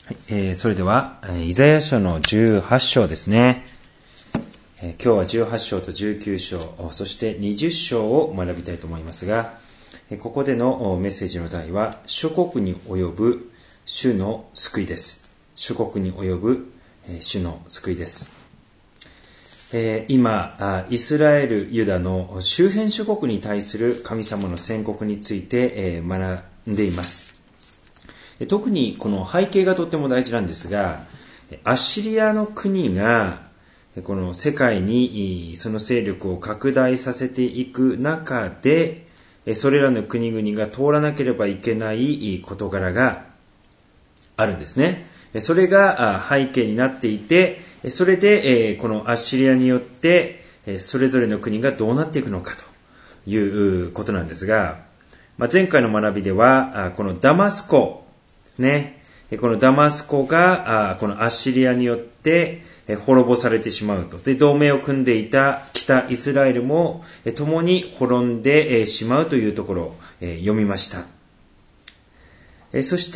はい、それでは、イザヤ書の18章ですね。今日は18章と19章、そして20章を学びたいと思いますが、ここでのメッセージの題は、諸国に及ぶ主の救いです。諸国に及ぶ主の救いです。今、イスラエル、ユダの周辺諸国に対する神様の宣告について学んでいます。特にこの背景がとっても大事なんですが、アッシリアの国がこの世界にその勢力を拡大させていく中で、それらの国々が通らなければいけない事柄があるんですね。それが背景になっていて、それでこのアッシリアによってそれぞれの国がどうなっていくのかということなんですが、前回の学びではこのダマスコですね。このダマスコがこのアッシリアによって滅ぼされてしまうと。で、同盟を組んでいた北イスラエルも共に滅んでしまうというところを読みました。そして、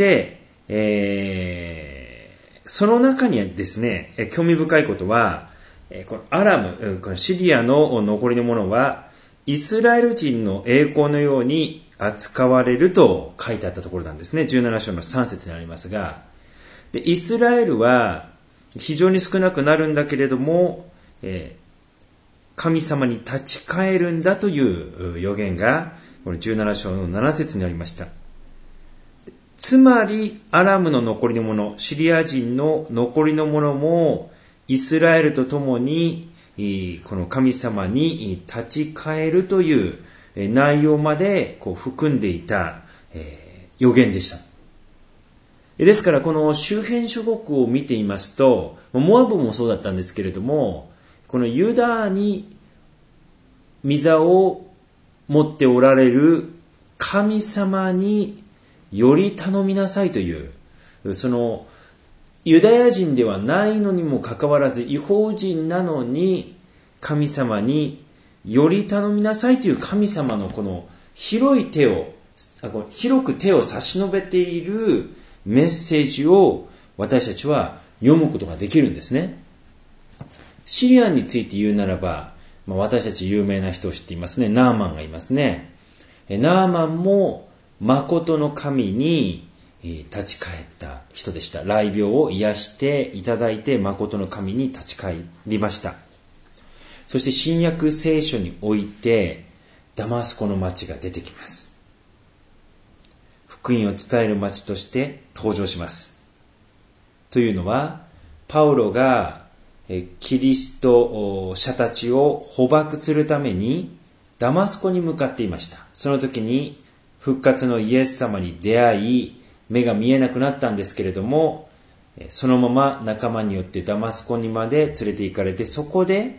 その中にはですね、興味深いことは、このアラム、このシリアの残りのものは、イスラエル人の栄光のように扱われると書いてあったところなんですね。17章の3節にありますが、でイスラエルは非常に少なくなるんだけれども、神様に立ち返るんだという予言が、この17章の7節にありました。つまり、アラムの残りのもの、シリア人の残りのものも、イスラエルと共に、この神様に立ち返るという内容まで含んでいた予言でした。ですから、この周辺諸国を見ていますと、モアブもそうだったんですけれども、このユダに御座を持っておられる神様により頼みなさいという、そのユダヤ人ではないのにもかかわらず、異邦人なのに神様により頼みなさいという神様のこの広く手を差し伸べているメッセージを私たちは読むことができるんですね。シリアンについて言うならば、私たち有名な人を知っていますね。ナーマンがいますね。ナーマンも誠の神に立ち返った人でした。癩病を癒していただいて誠の神に立ち返りました。そして新約聖書においてダマスコの町が出てきます。福音を伝える町として登場します。というのは、パウロがキリスト者たちを捕獲するためにダマスコに向かっていました。その時に復活のイエス様に出会い、目が見えなくなったんですけれども、そのまま仲間によってダマスコにまで連れて行かれて、そこで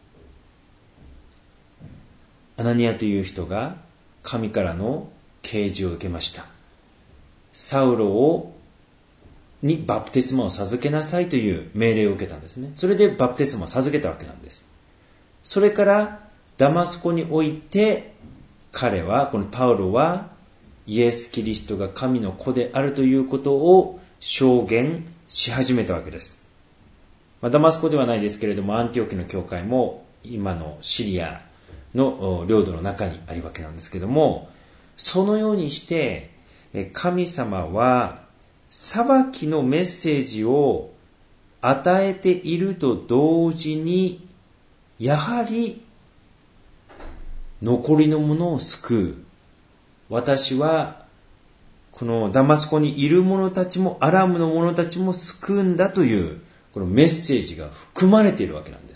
アナニアという人が神からの啓示を受けました。サウロにバプテスマを授けなさいという命令を受けたんですね。それでバプテスマを授けたわけなんです。それからダマスコにおいてこのパウロはイエス・キリストが神の子であるということを証言し始めたわけです。ダマスコではないですけれども、アンティオキの教会も今のシリアの領土の中にあるわけなんですけども、そのようにして神様は裁きのメッセージを与えていると同時に、やはり残りのものを救う。私はこのダマスコにいる者たちもアラムの者たちも救うんだというこのメッセージが含まれているわけなんです。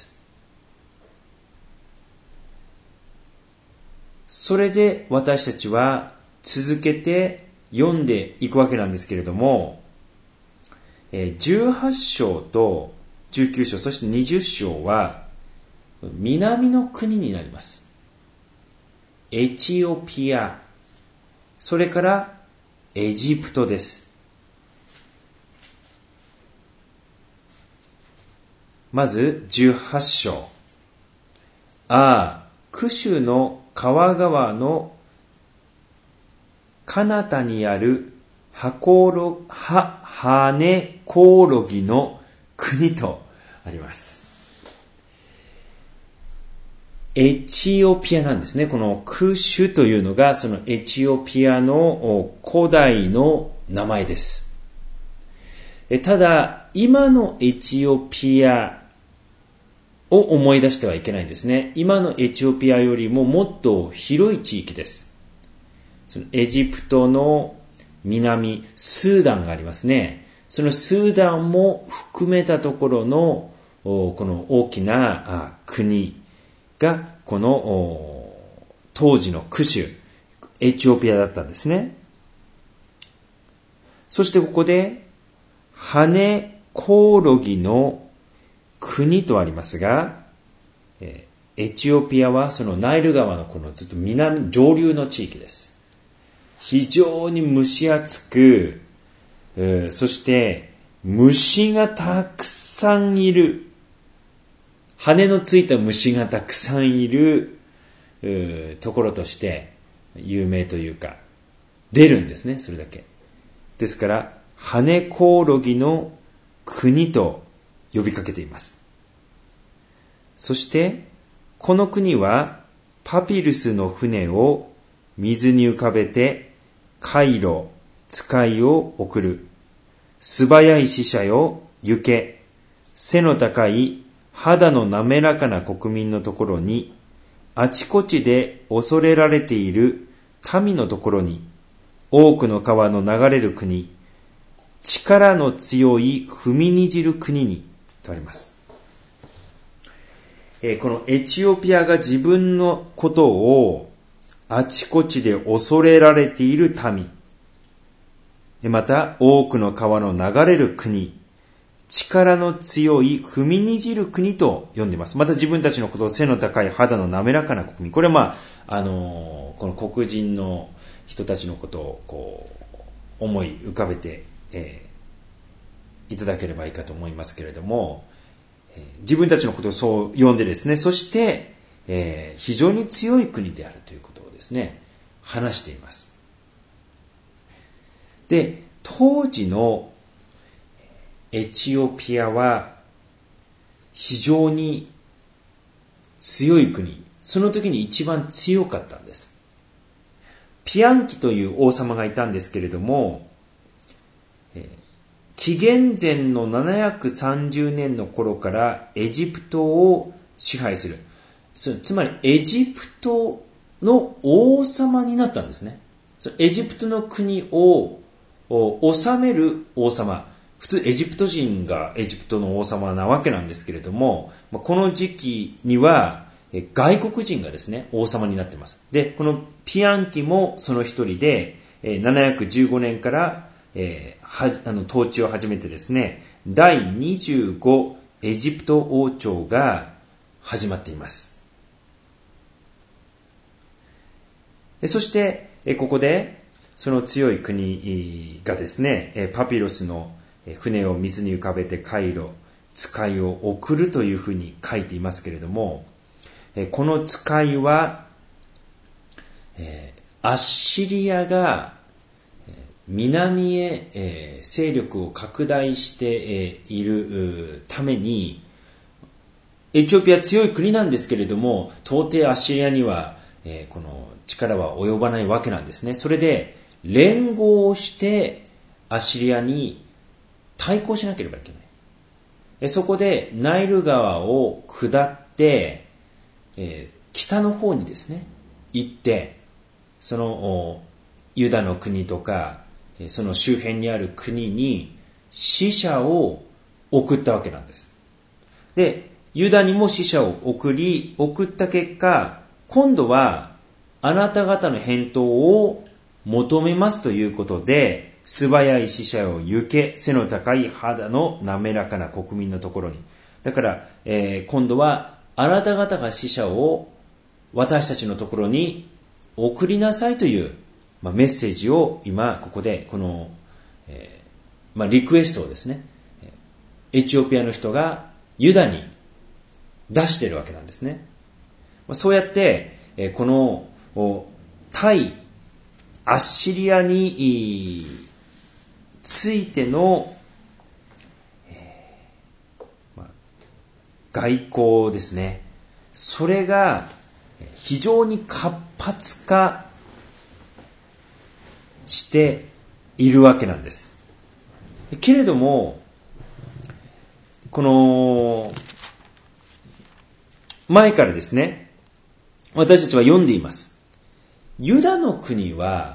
それで私たちは続けて読んでいくわけなんですけれども、18章と19章、そして20章は南の国になります。エチオピア、それからエジプトです。まず18章。クシュの川側の彼方にあるハネコオロギの国とあります。エチオピアなんですね。このクシュというのがそのエチオピアの古代の名前です。ただ、今のエチオピアを思い出してはいけないんですね。今のエチオピアよりももっと広い地域です。そのエジプトの南、スーダンがありますね。そのスーダンも含めたところのこの大きな国がこの当時のクシュ、エチオピアだったんですね。そしてここでハネコオロギの国とありますが、エチオピアはそのナイル川のこのずっと上流の地域です。非常に蒸し暑く、そして虫がたくさんいる、羽のついた虫がたくさんいるところとして有名というか、出るんですね、それだけ。ですから、ハネコオロギの国と呼びかけています。そして、この国はパピルスの船を水に浮かべて回路、使いを送る。素早い使者よ、行け。背の高い肌の滑らかな国民のところに、あちこちで恐れられている民のところに、多くの川の流れる国、力の強い踏みにじる国に、とあります。このエチオピアが自分のことをあちこちで恐れられている民、また多くの川の流れる国、力の強い踏みにじる国と呼んでいます。また自分たちのことを背の高い肌の滑らかな国民。これはこの黒人の人たちのことを思い浮かべて、いただければいいかと思いますけれども、自分たちのことをそう呼んでですね、そして、非常に強い国であるということをですね、話しています。で、当時のエチオピアは非常に強い国、その時に一番強かったんです。ピアンキという王様がいたんですけれども、紀元前の730年の頃からエジプトを支配する。つまりエジプトの王様になったんですね。エジプトの国を治める王様。普通エジプト人がエジプトの王様なわけなんですけれども、この時期には外国人がですね、王様になっています。で、このピアンキもその一人で、715年から統治を始めてですね、第25エジプト王朝が始まっています。そして、ここでその強い国がですね、パピロスの船を水に浮かべて回路、使いを送るというふうに書いていますけれども、この使いは、アッシリアが南へ勢力を拡大しているために、エチオピア強い国なんですけれども、到底アッシリアにはこの力は及ばないわけなんですね。それで連合をしてアッシリアに対抗しなければいけない。そこでナイル川を下って、北の方にですね行って、そのユダの国とかその周辺にある国に使者を送ったわけなんです。で、ユダにも使者を送った結果、今度はあなた方の返答を求めますということで、素早い使者を行け、背の高い肌の滑らかな国民のところに。だから、今度はあなた方が使者を私たちのところに送りなさいというメッセージを今ここでこの、リクエストをですね、エチオピアの人がユダに出しているわけなんですね。そうやってこの対アッシリアについての、外交ですね。それが非常に活発化しているわけなんです。けれども、この前からですね、私たちは読んでいます。ユダの国は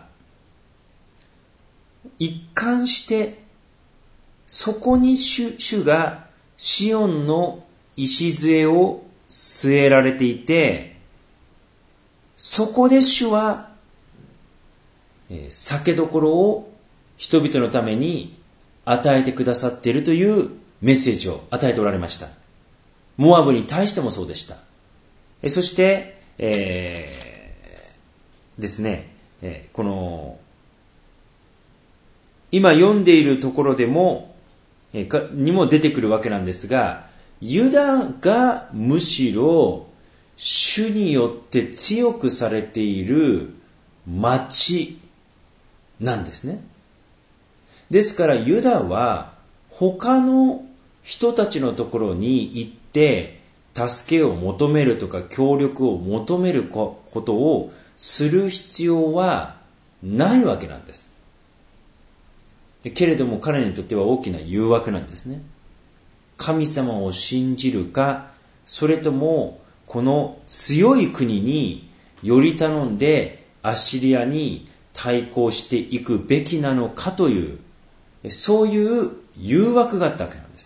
一貫してそこに主がシオンの礎を据えられていて、そこで主は酒どころを人々のために与えてくださっているというメッセージを与えておられました。モアブに対してもそうでした。そして、ですね、この今読んでいるところでもにも出てくるわけなんですが、ユダがむしろ主によって強くされている町なんですね。ですからユダは他の人たちのところに行って助けを求めるとか協力を求めることをする必要はないわけなんです。けれども彼にとっては大きな誘惑なんですね。神様を信じるか、それともこの強い国により頼んでアッシリアに対抗していくべきなのかという、そういう誘惑があったわけなんです。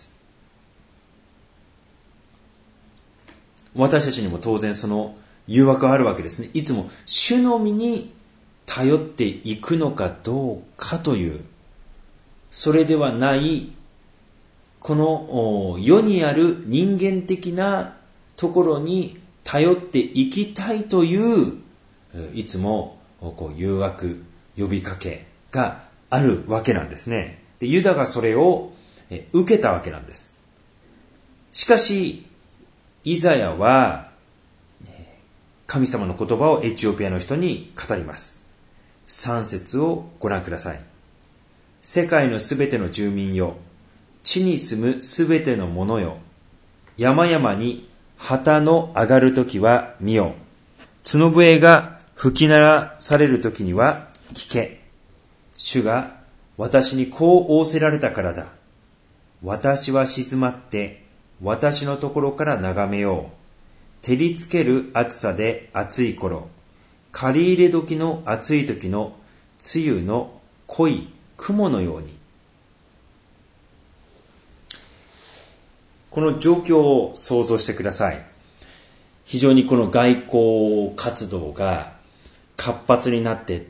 私たちにも当然その誘惑はあるわけですね。いつも主のみに頼っていくのかどうかという、それではないこの世にある人間的なところに頼っていきたいといういつも誘惑、呼びかけがあるわけなんですね。で、ユダがそれを受けたわけなんです。しかしイザヤは神様の言葉をエチオピアの人に語ります。3節をご覧ください。世界のすべての住民よ、地に住むすべての者よ、山々に旗の上がるときは見よ、角笛が吹き鳴らされるときには聞け。主が私にこう仰せられたからだ。私は静まって私のところから眺めよう。照りつける暑さで暑い頃、借り入れ時の暑い時の梅雨の濃い雲のように。この状況を想像してください。非常にこの外交活動が活発になっていって、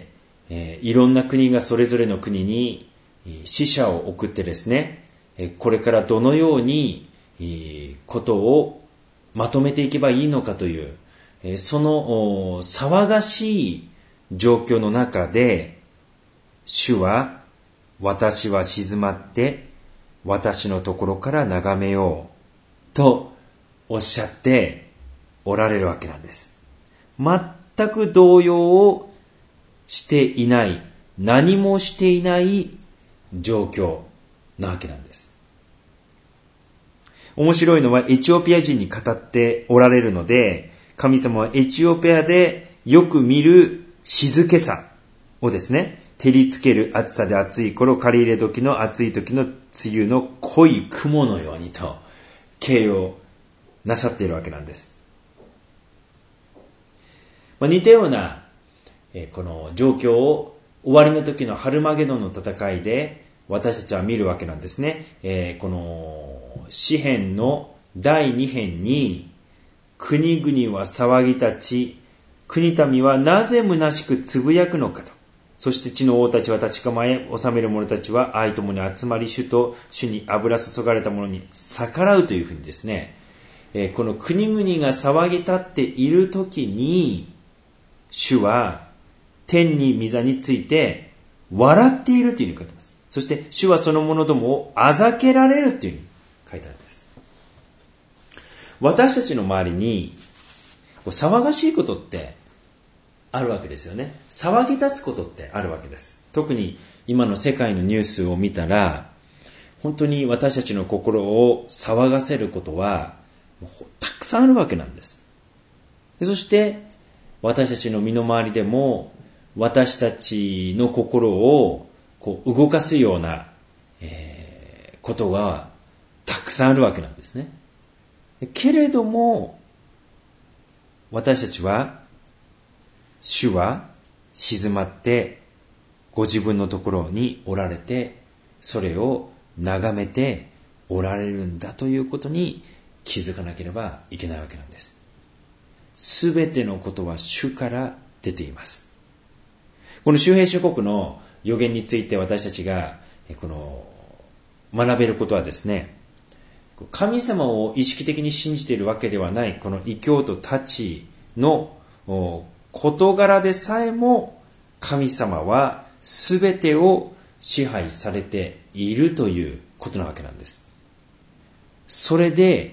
いろんな国がそれぞれの国に使者を送ってですね、これからどのようにことをまとめていけばいいのかという、その騒がしい状況の中で、主は私は静まって私のところから眺めようとおっしゃっておられるわけなんです。全く動揺をしていない、何もしていない状況なわけなんです。面白いのはエチオピア人に語っておられるので、神様はエチオピアでよく見る静けさをですね、照りつける暑さで暑い頃、借り入れ時の暑い時の梅雨の濃い雲のようにと形容なさっているわけなんです。似たようなこの状況を終わりの時のハルマゲドンの戦いで私たちは見るわけなんですね。この詩編の第2編に、国々は騒ぎ立ち、国民はなぜ虚しくつぶやくのかと。そして地の王たちは立ち構え、治める者たちは愛ともに集まり、主に油注がれた者に逆らうというふうにですね、この国々が騒ぎ立っている時に、主は天に御座について笑っているというふうに書いてます。そして主はその者どもをあざけられるというふうに書いてあるんです。私たちの周りに騒がしいことってあるわけですよね。騒ぎ立つことってあるわけです。特に今の世界のニュースを見たら、本当に私たちの心を騒がせることはたくさんあるわけなんです。そして私たちの身の回りでも私たちの心を動かすような、ことがたくさんあるわけなんですね。けれども私たちは、主は静まってご自分のところにおられて、それを眺めておられるんだということに気づかなければいけないわけなんです。すべてのことは主から出ています。この周平諸国の預言について私たちが学べることはですね、神様を意識的に信じているわけではないこの異教徒たちの事柄でさえも、神様は全てを支配されているということなわけなんです。それで、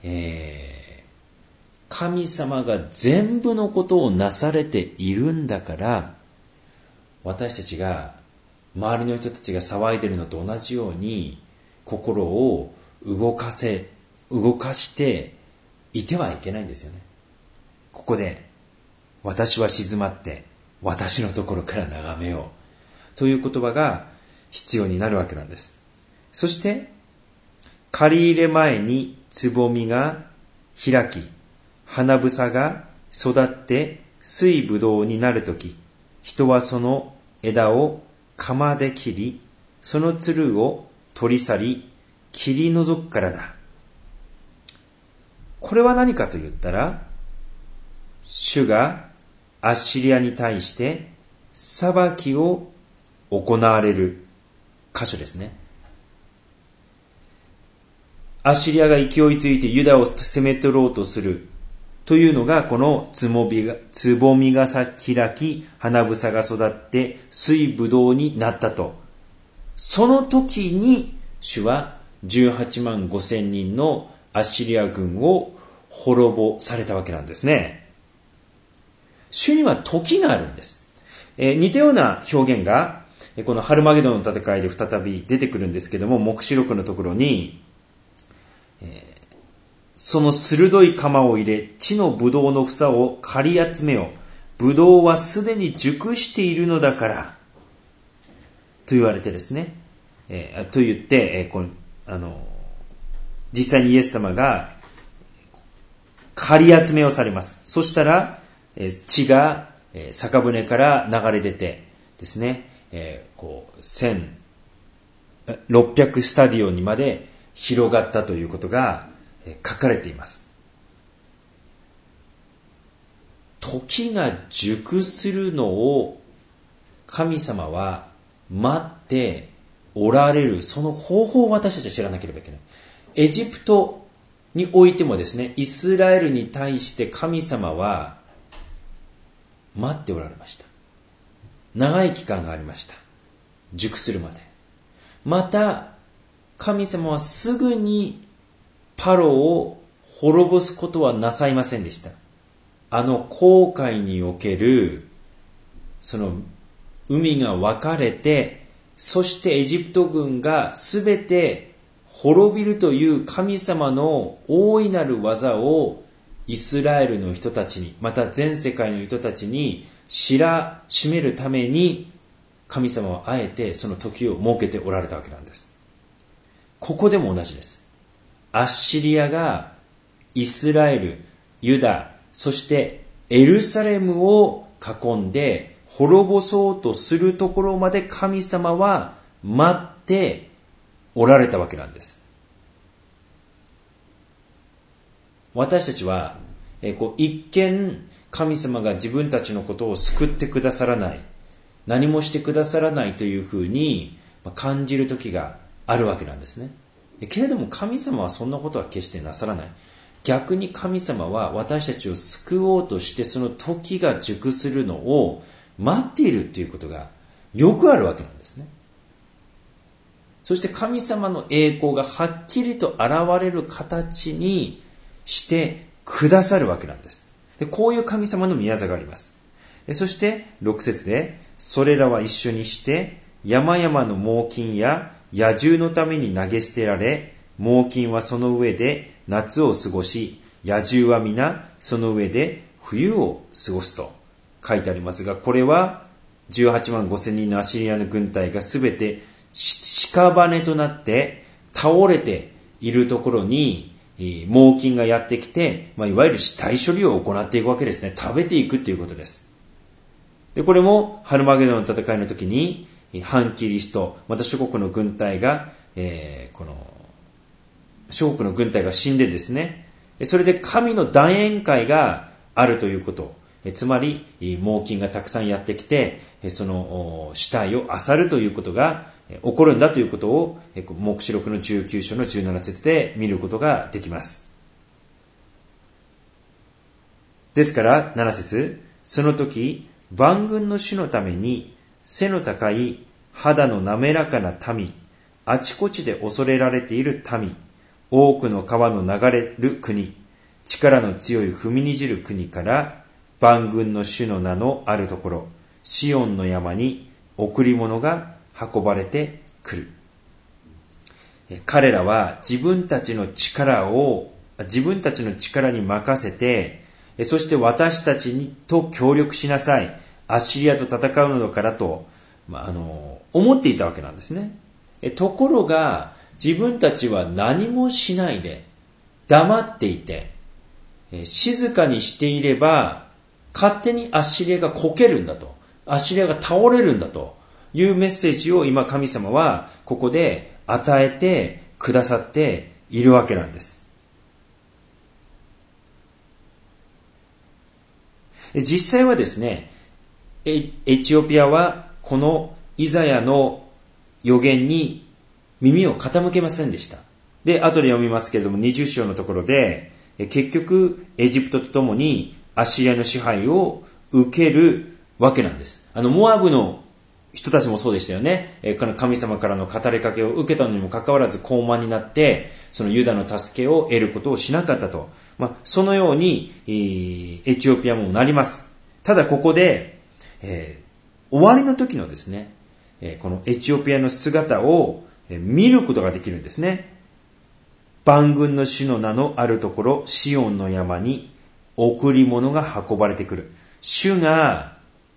神様が全部のことをなされているんだから、私たちが周りの人たちが騒いでいるのと同じように心を動かしていてはいけないんですよね。ここで私は静まって私のところから眺めようという言葉が必要になるわけなんです。そして刈り入れ前につぼみが開き、花房が育って水ぶどうになるとき、人はその枝を鎌で切り、そのつるを取り去り、切り除くからだ。これは何かと言ったら、主がアッシリアに対して裁きを行われる箇所ですね。アッシリアが勢いづいてユダを攻め取ろうとするというのが、このつぼみが開き、花房が育って水ぶどうになったと。その時に主は18万5千人のアッシリア軍を滅ぼされたわけなんですね。主には時があるんです。似たような表現がこのハルマゲドンの戦いで再び出てくるんですけども、黙示録のところに、その鋭い鎌を入れ、地のブドウの房を刈り集めよ。ブドウはすでに熟しているのだから。と言われてですね。と言って、実際にイエス様が刈り集めをされます。そしたら、血が酒舟から流れ出てですね、1600スタディオンにまで広がったということが書かれています。時が熟するのを神様は待っておられる、その方法を私たちは知らなければいけない。エジプトにおいてもですね、イスラエルに対して神様は待っておられました。長い期間がありました。熟するまで。また神様はすぐにパロを滅ぼすことはなさいませんでした。紅海におけるその海が分かれて、そしてエジプト軍がすべて滅びるという神様の大いなる技をイスラエルの人たちに、また全世界の人たちに知らしめるために、神様はあえてその時を設けておられたわけなんです。ここでも同じです。アッシリアがイスラエル、ユダ、そしてエルサレムを囲んで滅ぼそうとするところまで神様は待っておられたわけなんです。私たちは一見神様が自分たちのことを救ってくださらない、何もしてくださらないというふうに感じる時があるわけなんですね。けれども神様はそんなことは決してなさらない。逆に神様は私たちを救おうとして、その時が熟するのを待っているということがよくあるわけなんですね。そして神様の栄光がはっきりと現れる形にしてくださるわけなんです。で、こういう神様の御業があります。そして6節で、それらは一緒にして山々の猛禽や野獣のために投げ捨てられ、猛禽はその上で夏を過ごし、野獣は皆その上で冬を過ごすと書いてありますが、これは18万5千人のアシリアの軍隊がすべて屍となって倒れているところに猛禽がやってきて、いわゆる死体処理を行っていくわけですね。食べていくということです。で、これもハルマゲドンの戦いの時に反キリスト、また諸国の軍隊が、諸国の軍隊が死んでですね、それで神の大宴会があるということ、つまり猛禽がたくさんやってきて、その死体を漁るということが起こるんだということを黙示録の19章の17節で見ることができます。ですから7節、その時万軍の主のために背の高い肌の滑らかな民、あちこちで恐れられている民、多くの川の流れる国、力の強い踏みにじる国から万軍の主の名のあるところ、シオンの山に贈り物が運ばれてくる。彼らは自分たちの力に任せて、そして私たちと協力しなさい、アッシリアと戦うのだからと、思っていたわけなんですね。ところが自分たちは何もしないで黙っていて、静かにしていれば勝手にアッシリアがこけるんだと、アッシリアが倒れるんだというメッセージを今神様はここで与えてくださっているわけなんです。実際はですね、エチオピアはこのイザヤの予言に耳を傾けませんでした。で、後で読みますけれども20章のところで、結局エジプトとともにアッシリアの支配を受けるわけなんです。モアブの人たちもそうでしたよね。この神様からの語りかけを受けたのにもかかわらず高慢になって、そのユダの助けを得ることをしなかったと。そのようにエチオピアもなります。ただここで、終わりの時のですね、このエチオピアの姿を見ることができるんですね。万軍の主の名のあるところ、シオンの山に贈り物が運ばれてくる。主が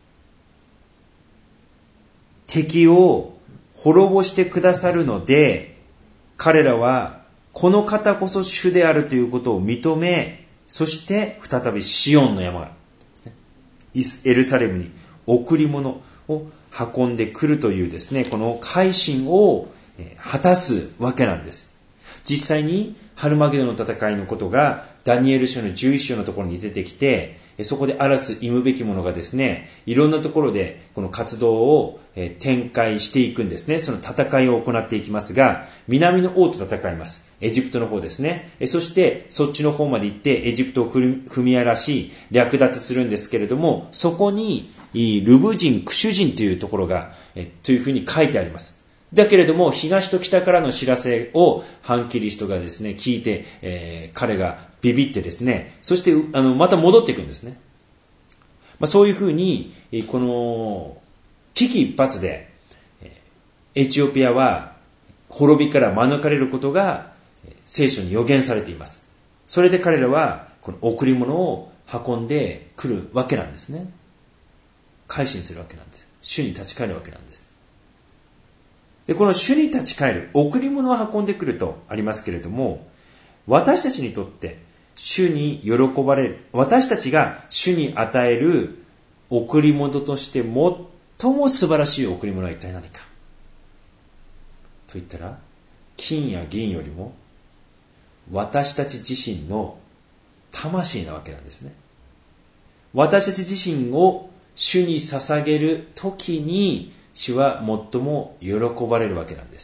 敵を滅ぼしてくださるので、彼らはこの方こそ主であるということを認め、そして再びシオンの山、エルサレムに贈り物を運んでくるというですね、この改心を果たすわけなんです。実際にハルマゲドンの戦いのことがダニエル書の11章のところに出てきて、そこでアラス忌むべきものがですね、いろんなところでこの活動を展開していくんですね。その戦いを行っていきますが、南の王と戦います。エジプトの方ですね。そしてそっちの方まで行ってエジプトを踏み荒らし略奪するんですけれども、そこにルブ人、クシュ人というところがというふうに書いてあります。だけれども東と北からの知らせを反キリストがですね聞いて、彼がビビってですね、そしてまた戻っていくんですね。そういうふうにこの危機一髪でエチオピアは滅びから免れることが聖書に予言されています。それで彼らはこの贈り物を運んでくるわけなんですね。改心するわけなんです。主に立ち返るわけなんです。で、この主に立ち返る、贈り物を運んでくるとありますけれども、私たちにとって主に喜ばれる、私たちが主に与える贈り物として最も素晴らしい贈り物は一体何かと言ったら、金や銀よりも私たち自身の魂なわけなんですね。私たち自身を主に捧げるときに主は最も喜ばれるわけなんです。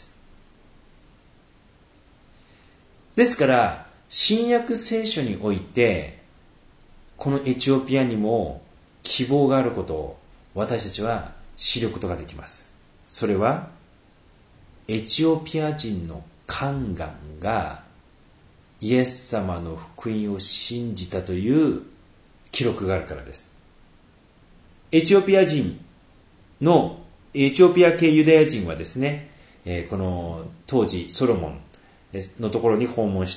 ですから新約聖書においてこのエチオピアにも希望があることを私たちは知ることができます。それはエチオピア人の宦官がイエス様の福音を信じたという記録があるからです。エチオピア人のエチオピア系ユダヤ人はですね、この当時ソロモンのところに訪問した、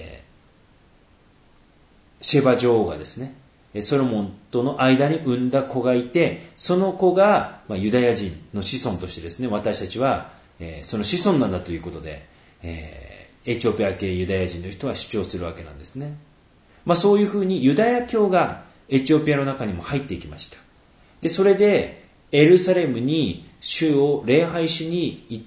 シェバ女王がですね、ソロモンとの間に産んだ子がいて、その子が、ユダヤ人の子孫としてですね、私たちは、その子孫なんだということで、エチオピア系ユダヤ人の人は主張するわけなんですね。そういうふうにユダヤ教がエチオピアの中にも入っていきました。で、それでエルサレムに主を礼拝しに行って、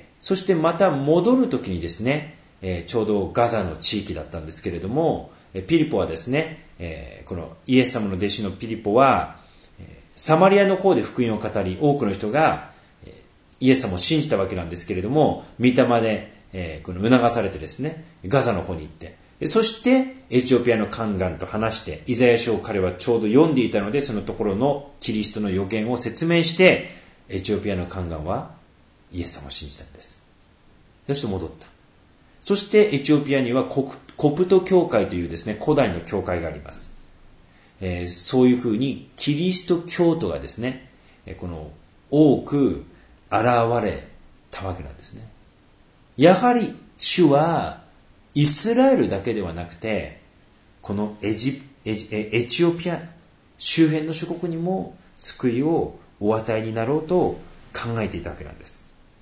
そしてまた戻るときにですね、ちょうどガザの地域だったんですけれども、ピリポはですね、このイエス様の弟子のピリポは、サマリアの方で福音を語り、多くの人がイエス様を信じたわけなんですけれども、御霊で、この促されてですね、ガザの方に行って、そしてエチオピアの宦官と話して、イザヤ書を彼はちょうど読んでいたので、そのところのキリストの予言を説明して、エチオピアの宦官はイエス様を信じたんです。そして戻った。そしてエチオピアにはコプト教会というですね、古代の教会があります。そういうふうにキリスト教徒がですね、この多く現れたわけなんですね。やはり主はイスラエルだけではなくて、このエチオピア周辺の諸国にも救いをお与えになろうと考えていたわけなんです。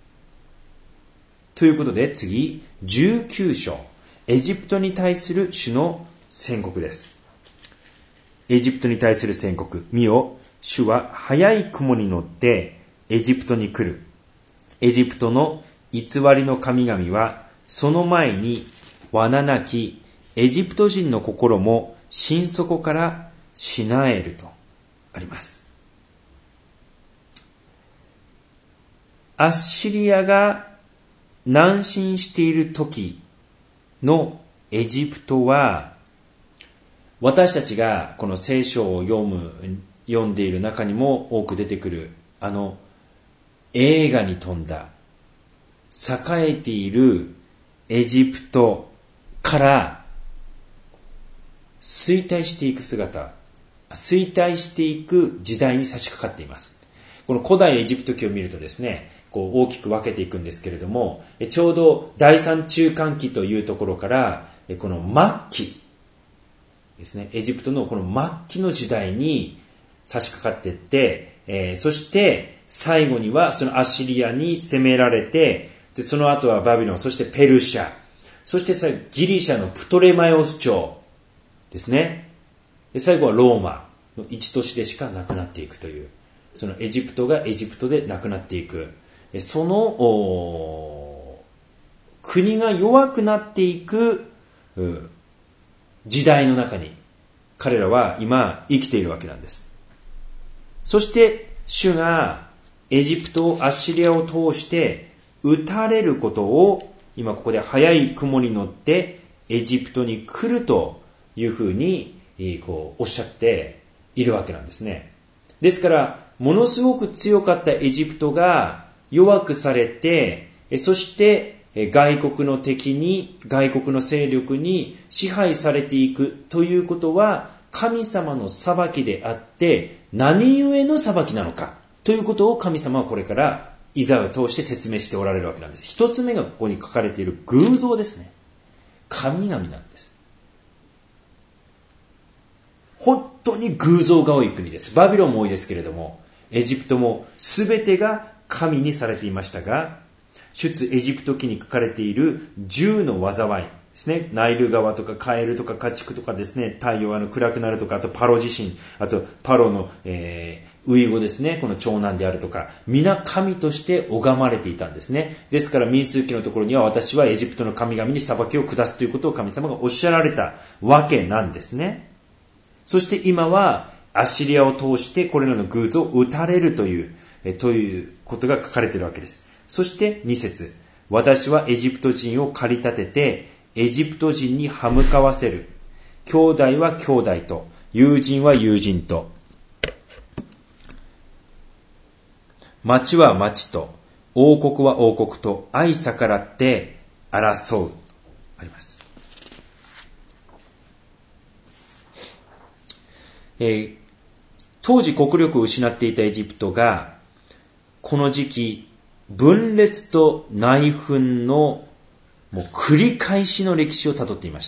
ということで次、19章、エジプトに対する主の宣告です。エジプトに対する宣告。見よ、主は早い雲に乗ってエジプトに来る。エジプトの偽りの神々はその前に罠なきエジプト人の心も心底からしなえるとあります。アッシリアが南進している時のエジプトは、私たちがこの聖書を読んでいる中にも多く出てくる映画に富んだ栄えているエジプトから衰退していく衰退していく時代に差し掛かっています。この古代エジプト記を見るとですね、こう大きく分けていくんですけれども、ちょうど第三中間期というところからこの末期ですね、エジプトのこの末期の時代に差し掛かっていって、そして最後にはそのアッシリアに攻められて、でその後はバビロン、そしてペルシャ、そしてギリシャのプトレマイオス朝ですね。で最後はローマの一都市でしかなくなっていくという、そのエジプトがエジプトでなくなっていく、その国が弱くなっていく時代の中に彼らは今生きているわけなんです。そして主がエジプトをアッシリアを通して撃たれることを今ここで早い雲に乗ってエジプトに来るというふうにこうおっしゃっているわけなんですね。ですからものすごく強かったエジプトが弱くされて、そして外国の敵に、外国の勢力に支配されていくということは神様の裁きであって、何故の裁きなのかということを神様はこれからイザヤを通して説明しておられるわけなんです。一つ目がここに書かれている偶像ですね。神々なんです。本当に偶像が多い国です。バビロンも多いですけれども、エジプトも全てが神にされていましたが、出エジプト記に書かれている10の災いですね。ナイル川とかカエルとか家畜とかですね、太陽暗くなるとか、あとパロ地震、あとパロの、ウイゴですね、この長男であるとか、皆神として拝まれていたんですね。ですから民数記のところには、私はエジプトの神々に裁きを下すということを神様がおっしゃられたわけなんですね。そして今はアッシリアを通してこれらの偶像を打たれるということが書かれているわけです。そして2節、私はエジプト人を駆り立ててエジプト人に歯向かわせる。兄弟は兄弟と、友人は友人と、町は町と、王国は王国と相逆らって争う。あります。当時国力を失っていたエジプトがこの時期、分裂と内紛のもう繰り返しの歴史をたどっていました。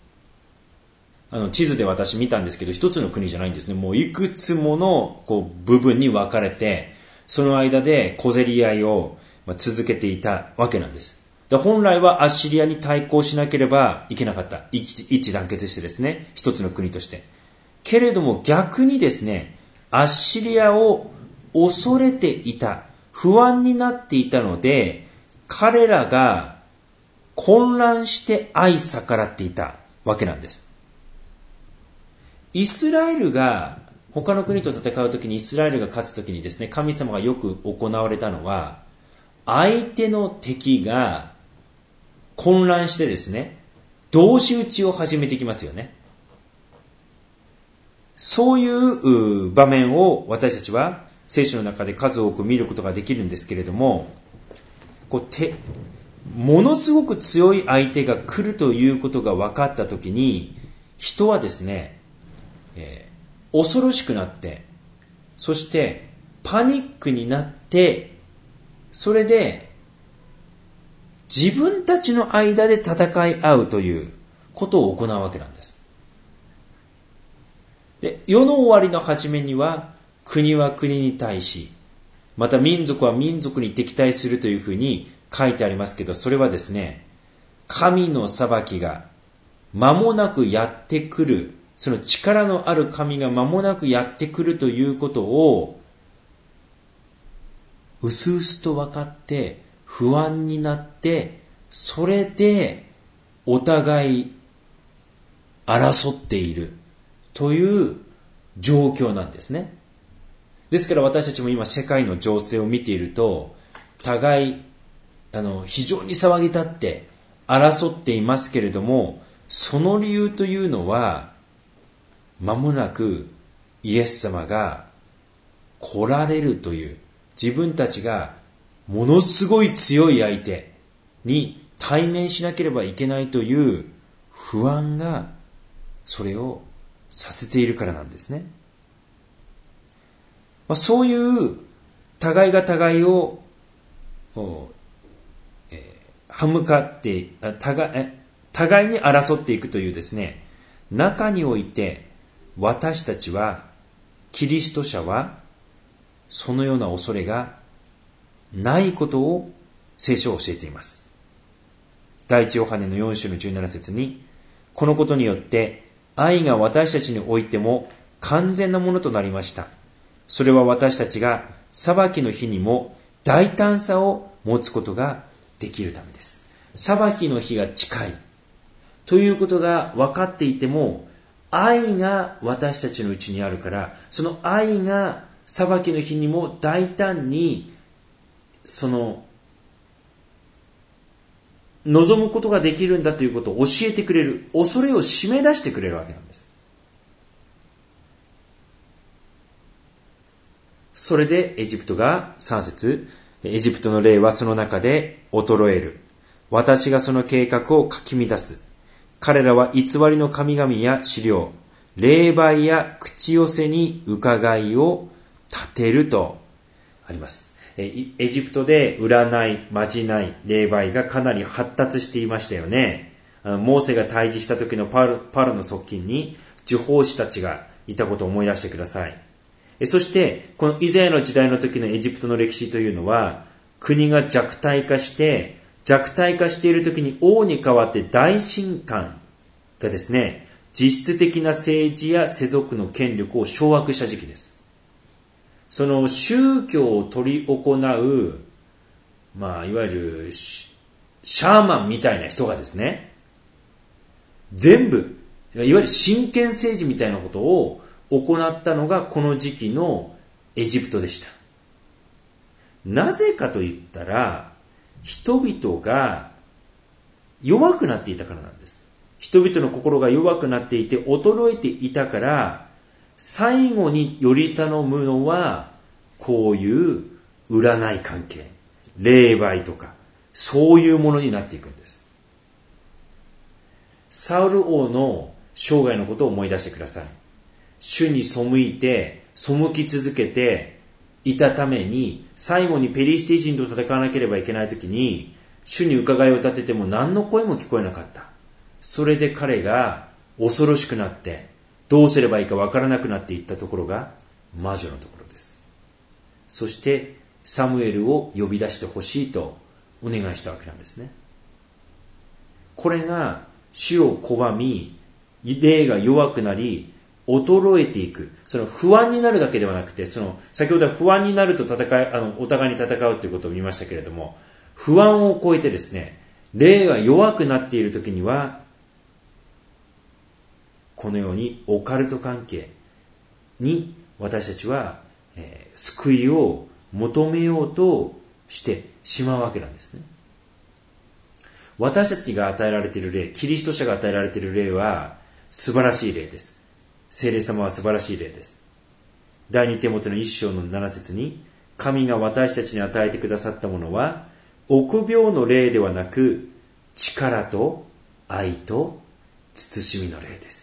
地図で私見たんですけど、一つの国じゃないんですね。もういくつもの部分に分かれて、その間で小競り合いを続けていたわけなんです。本来はアッシリアに対抗しなければいけなかった。一致団結してですね、一つの国として。けれども逆にですね、アッシリアを恐れていた、不安になっていたので、彼らが混乱して相逆らっていたわけなんです。イスラエルが他の国と戦うときに、イスラエルが勝つときにですね、神様がよく行われたのは、相手の敵が混乱してですね、同士討ちを始めてきますよね。そういう場面を私たちは聖書の中で数多く見ることができるんですけれども、ものすごく強い相手が来るということが分かったときに、人はですね、恐ろしくなって、そしてパニックになって、それで自分たちの間で戦い合うということを行うわけなんです。で、世の終わりの初めには、国は国に対し、また民族は民族に敵対するというふうに書いてありますけど、それはですね、神の裁きが間もなくやってくる、その力のある神が間もなくやってくるということを、うすうすと分かって不安になって、それでお互い争っているという状況なんですね。ですから私たちも今世界の情勢を見ていると、互い非常に騒ぎ立って争っていますけれども、その理由というのは、間もなくイエス様が来られるという、自分たちがものすごい強い相手に対面しなければいけないという不安がそれをさせているからなんですね。そういう互いが互いを歯向かって互いに争っていくというですね、中において私たちは、キリスト者はそのような恐れがないことを聖書は教えています。第一ヨハネの4章の17節に、このことによって愛が私たちにおいても完全なものとなりました。それは私たちが裁きの日にも大胆さを持つことができるためです。裁きの日が近いということが分かっていても、愛が私たちのうちにあるから、その愛が裁きの日にも大胆に望むことができるんだということを教えてくれる、恐れを締め出してくれるわけなんです。それでエジプトが3節、エジプトの霊はその中で衰える。私がその計画をかき乱す。彼らは偽りの神々や資料、霊媒や口寄せに伺いを立てるとあります。エジプトで占い、まじない、霊媒がかなり発達していましたよね。モーセが退治した時のパロの側近に呪法師たちがいたことを思い出してください。そしてこの以前の時代の時のエジプトの歴史というのは、国が弱体化している時に王に代わって大神官がですね、実質的な政治や世俗の権力を掌握した時期です。その宗教を取り行う、いわゆるシャーマンみたいな人がですね、全部、いわゆる神権政治みたいなことを行ったのがこの時期のエジプトでした。なぜかと言ったら、人々が弱くなっていたからなんです。人々の心が弱くなっていて衰えていたから、最後により頼むのはこういう占い関係、霊媒とかそういうものになっていくんです。サウル王の生涯のことを思い出してください。主に背き続けて、 いたために、最後にペリシテ人と戦わなければいけないときに、主に伺いを立てても何の声も聞こえなかった。それで彼が恐ろしくなって、どうすればいいかわからなくなっていったところが魔女のところです。そしてサムエルを呼び出してほしいとお願いしたわけなんですね。これが主を拒み、霊が弱くなり、衰えていく。その不安になるだけではなくて、先ほどは不安になるとお互いに戦うということを見ましたけれども、不安を超えてですね、霊が弱くなっているときには、このようにオカルト関係に私たちは、救いを求めようとしてしまうわけなんですね。私たちが与えられている霊、キリスト者が与えられている霊は素晴らしい霊です。聖霊様は素晴らしい霊です。第二テモテの1章の7節に、神が私たちに与えてくださったものは、臆病の霊ではなく、力と愛と慎みの霊です。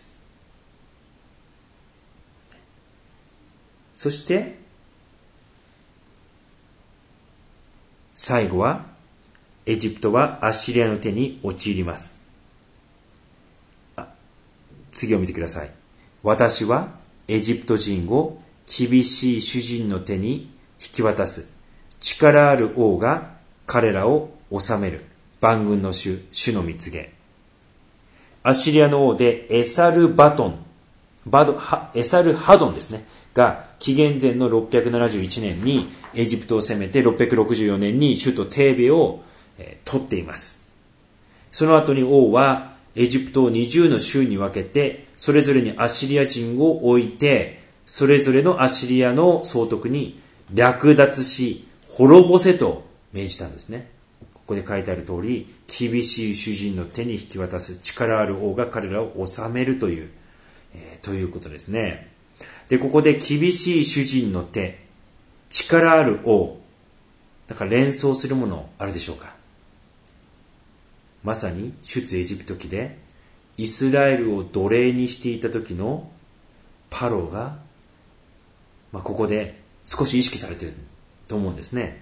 そして、最後は、エジプトはアッシリアの手に陥ります。次を見てください。私はエジプト人を厳しい主人の手に引き渡す。力ある王が彼らを治める。万軍の主の蜜げ。アッシリアの王でエサルハドンですね。が紀元前の671年にエジプトを攻めて664年に首都テーベを取っています。その後に王はエジプトを20の州に分けて、それぞれにアッシリア人を置いて、それぞれのアッシリアの総督に略奪し、滅ぼせと命じたんですね。ここで書いてある通り、厳しい主人の手に引き渡す力ある王が彼らを治めるということですね。で、ここで厳しい主人の手、力ある王、だから連想するものあるでしょうか。まさに出エジプト記でイスラエルを奴隷にしていた時のパロが、ここで少し意識されていると思うんですね。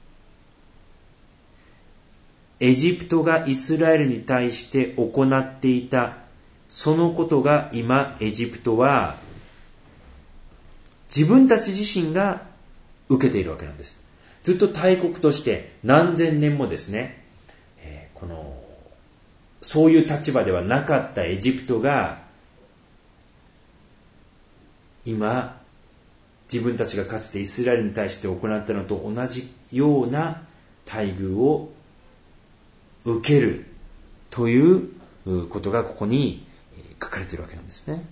エジプトがイスラエルに対して行っていたそのことが今エジプトは自分たち自身が受けているわけなんです。ずっと大国として何千年もですね、そういう立場ではなかったエジプトが今自分たちがかつてイスラエルに対して行ったのと同じような待遇を受けるということがここに書かれているわけなんですね。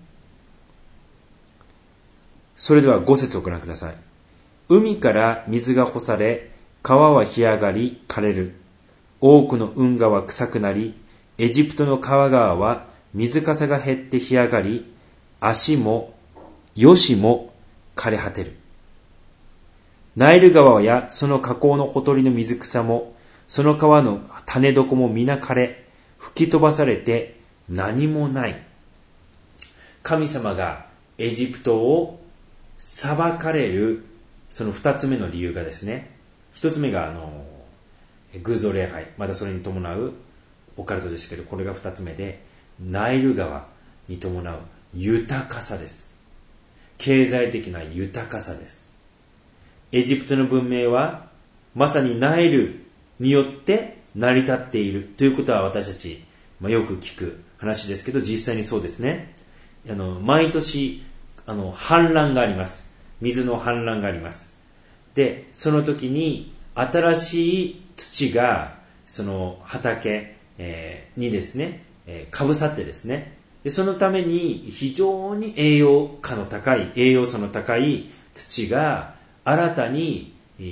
それでは5節をご覧ください。海から水が干され、川は干上がり枯れる。多くの運河は臭くなり、エジプトの川川は水かさが減って干上がり、足も吉も枯れ果てる。ナイル川やその河口のほとりの水草も、その川の種床も皆枯れ、吹き飛ばされて何もない。神様がエジプトを裁かれる、その二つ目の理由がですね、一つ目が偶像礼拝、またそれに伴うオカルトですけど、これが二つ目で、ナイル川に伴う豊かさです。経済的な豊かさです。エジプトの文明はまさにナイルによって成り立っているということは私たち、よく聞く話ですけど、実際にそうですね。毎年氾濫があります。水の氾濫があります。で、その時に新しい土がその畑にですね、かぶさってですね、でそのために非常に栄養素の高い土が新たに、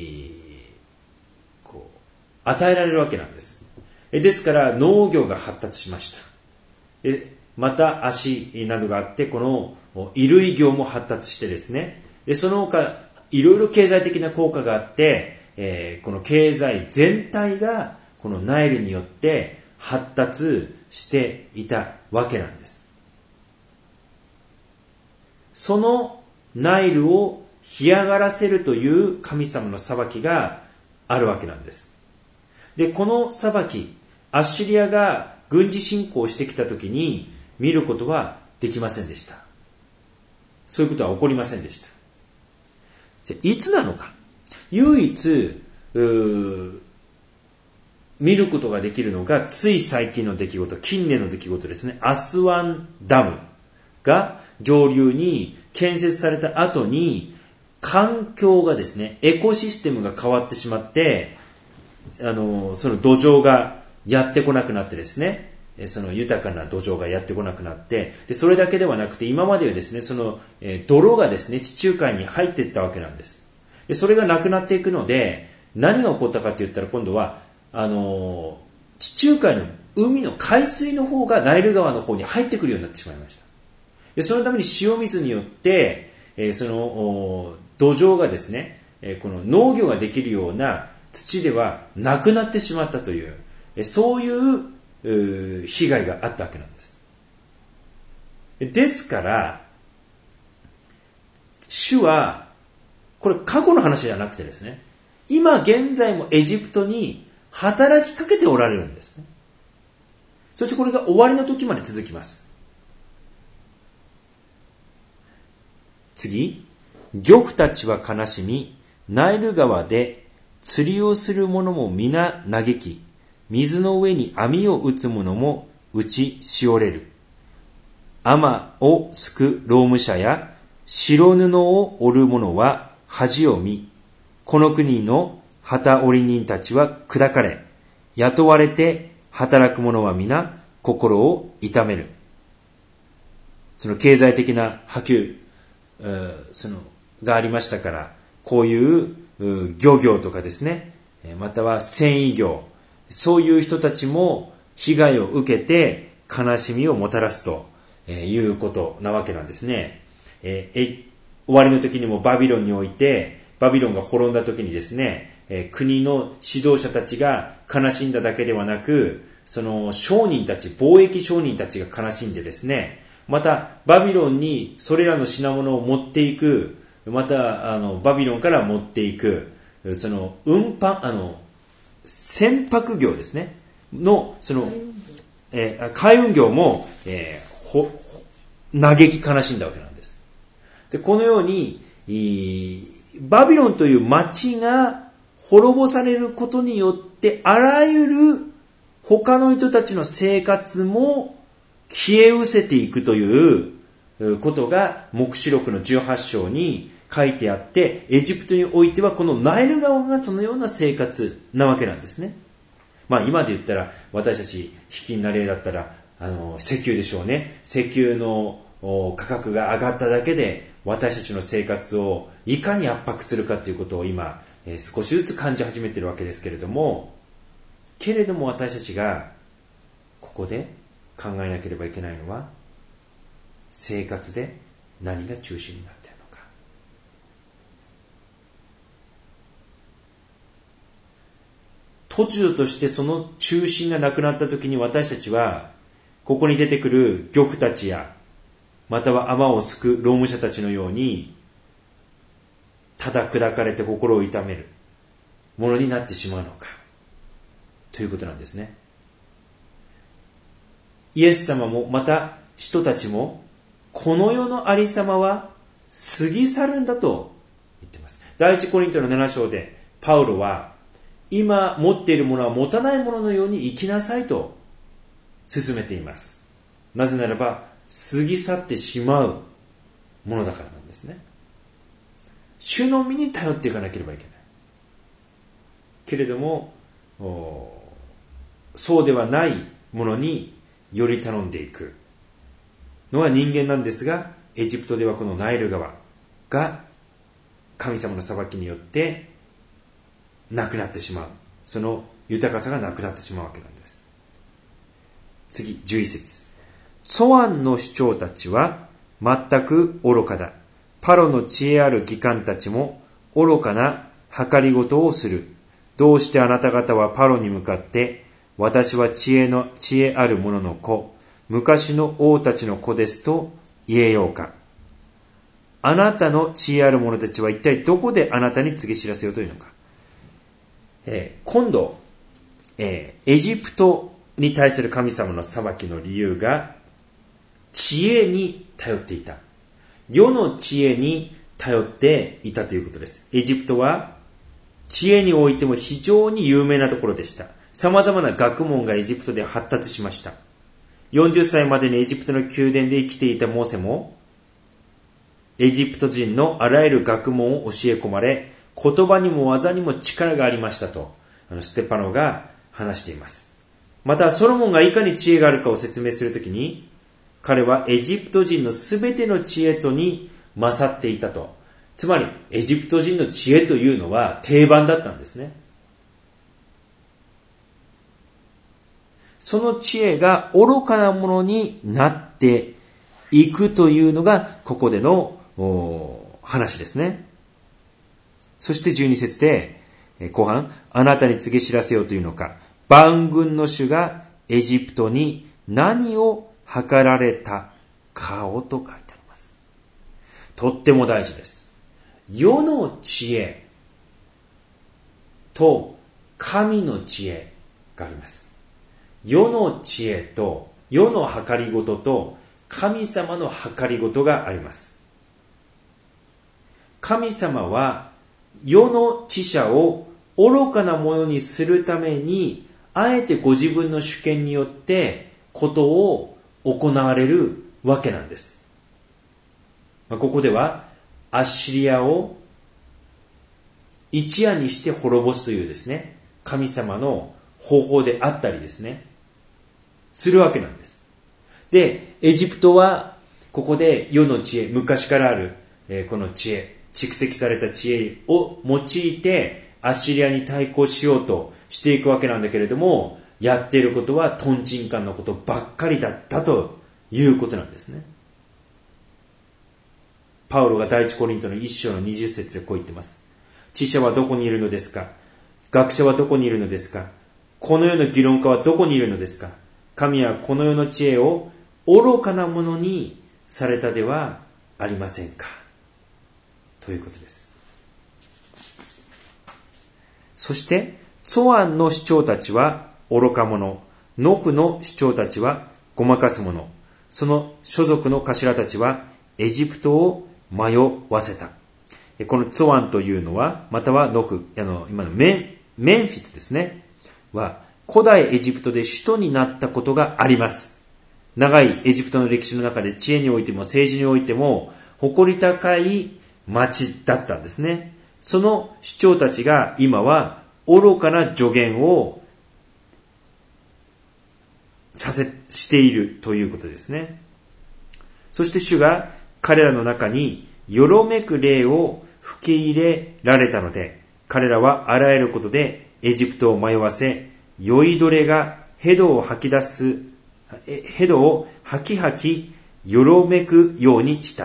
与えられるわけなんです。ですから農業が発達しました。また足などがあって、この衣類業も発達してですね、でその他いろいろ経済的な効果があって、この経済全体がこのナイルによって発達していたわけなんです。そのナイルを干上がらせるという神様の裁きがあるわけなんです。で、この裁き、アッシリアが軍事侵攻してきたときに見ることはできませんでした。そういうことは起こりませんでした。じゃあいつなのか。唯一見ることができるのがつい最近の出来事、近年の出来事ですね。アスワンダムが上流に建設された後に、環境がですね、エコシステムが変わってしまって、その土壌がやってこなくなってですね、その豊かな土壌がやってこなくなって、でそれだけではなくて、今まではですね、その泥がですね、地中海に入っていったわけなんです。でそれがなくなっていくので、何が起こったかって言ったら、今度は地中海の海の海水の方がナイル川の方に入ってくるようになってしまいました。でそのために塩水によって、その土壌がですね、この農業ができるような土ではなくなってしまったという、そういう被害があったわけなんです。ですから主はこれ過去の話じゃなくてですね、今現在もエジプトに働きかけておられるんですね。そしてこれが終わりの時まで続きます。次、漁夫たちは悲しみ、ナイル川で釣りをする者も皆嘆き、水の上に網を打つ者も打ちしおれる。尼をすく労務者や白布を織る者は恥を見、この国の旗織人たちは砕かれ、雇われて働く者は皆心を痛める。その経済的な波及、がありましたから、こういう漁業とかですね、または繊維業、そういう人たちも被害を受けて悲しみをもたらすということなわけなんですね。終わりの時にもバビロンにおいて、バビロンが滅んだ時にですね、国の指導者たちが悲しんだだけではなく、その商人たち、貿易商人たちが悲しんでですね、またバビロンにそれらの品物を持っていく、またバビロンから持っていく、その船舶業ですねのその海運業も、嘆き悲しんだわけなんです。でこのようにバビロンという町が滅ぼされることによって、あらゆる他の人たちの生活も消え失せていくということが黙示録の18章に書いてあって、エジプトにおいてはこのナイル川がそのような生活なわけなんですね。今で言ったら、私たち卑近な例だったら石油でしょうね。石油の価格が上がっただけで私たちの生活をいかに圧迫するかということを今少しずつ感じ始めているわけですけれども、私たちがここで考えなければいけないのは、生活で何が中心になっているのか。突如としてその中心がなくなった時に、私たちはここに出てくる漁夫たちや、または尼をすく労務者たちのように、ただ砕かれて心を痛めるものになってしまうのかということなんですね。イエス様もまた人たちも、この世のありさまは過ぎ去るんだと言っています。第一コリントの7章でパウロは、今持っているものは持たないもののように生きなさいと勧めています。なぜならば過ぎ去ってしまうものだからなんですね。主のみに頼っていかなければいけないけれども、そうではないものにより頼んでいくのは人間なんですが、エジプトではこのナイル川が神様の裁きによってなくなってしまう、その豊かさがなくなってしまうわけなんです。次、11節。ツォアンの首長たちは全く愚かだ。パロの知恵ある議官たちも愚かな計りごとをする。どうしてあなた方はパロに向かって、私は知恵ある者の子、昔の王たちの子ですと言えようか。 あなたの知恵ある者たちは一体どこであなたに告げ知らせようというのか。今度、エジプトに対する神様の裁きの理由が知恵に頼っていた。世の知恵に頼っていたということです。エジプトは知恵においても非常に有名なところでした。様々な学問がエジプトで発達しました。40歳までにエジプトの宮殿で生きていたモーセも、エジプト人のあらゆる学問を教え込まれ、言葉にも技にも力がありましたと、ステパノが話しています。また、ソロモンがいかに知恵があるかを説明するときに、彼はエジプト人のすべての知恵とに勝っていたと。つまり、エジプト人の知恵というのは定番だったんですね。その知恵が愚かなものになっていくというのが、ここでの話ですね。そして12節で、後半、あなたに告げ知らせようというのか、万軍の主がエジプトに何を図られたかをと書いてあります。とっても大事です。世の知恵と神の知恵があります。世の知恵と世の計りごとと神様の計りごとがあります。神様は世の知者を愚かなものにするために、あえてご自分の主権によってことを行われるわけなんです。ここではアッシリアを一夜にして滅ぼすというですね、神様の方法であったりですね、するわけなんです。で、エジプトはここで世の知恵、昔からあるこの知恵、蓄積された知恵を用いてアッシリアに対抗しようとしていくわけなんだけれども、やっていることはトンチンカンのことばっかりだったということなんですね。パウロが第一コリントの1章の20節でこう言ってます。知者はどこにいるのですか？学者はどこにいるのですか？この世の議論家はどこにいるのですか？神はこの世の知恵を愚かなものにされたではありませんか？ということです。そして、ツォアンの首長たちは愚か者、ノフの首長たちはごまかす者、その所属の頭たちはエジプトを迷わせた。このツォアンというのは、またはノフ、今のメンフィスですね、は古代エジプトで首都になったことがあります。長いエジプトの歴史の中で知恵においても政治においても誇り高い町だったんですね。その首長たちが今は愚かな助言をしているということですね。そして主が彼らの中によろめく霊を吹き入れられたので、彼らはあらゆることでエジプトを迷わせ、酔いどれがヘドを吐きよろめくようにした。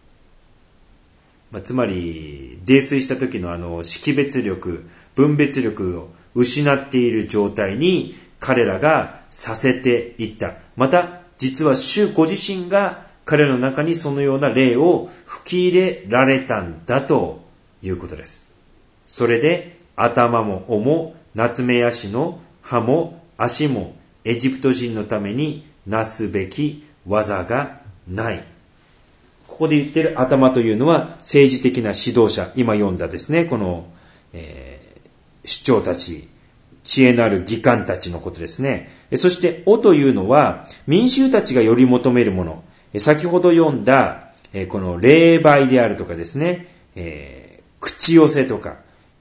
つまり泥酔した時の識別力、分別力を失っている状態に彼らがさせていった。また実は主ご自身が彼らの中にそのような霊を吹き入れられたんだということです。それで頭も尾もナツメヤシの歯も足もエジプト人のためになすべき技がない。ここで言っている頭というのは政治的な指導者、今読んだですね、この、首長たち、知恵のある議官たちのことですね。そして尾というのは民衆たちがより求めるもの、先ほど読んだこの霊媒であるとかですね、口寄せとか、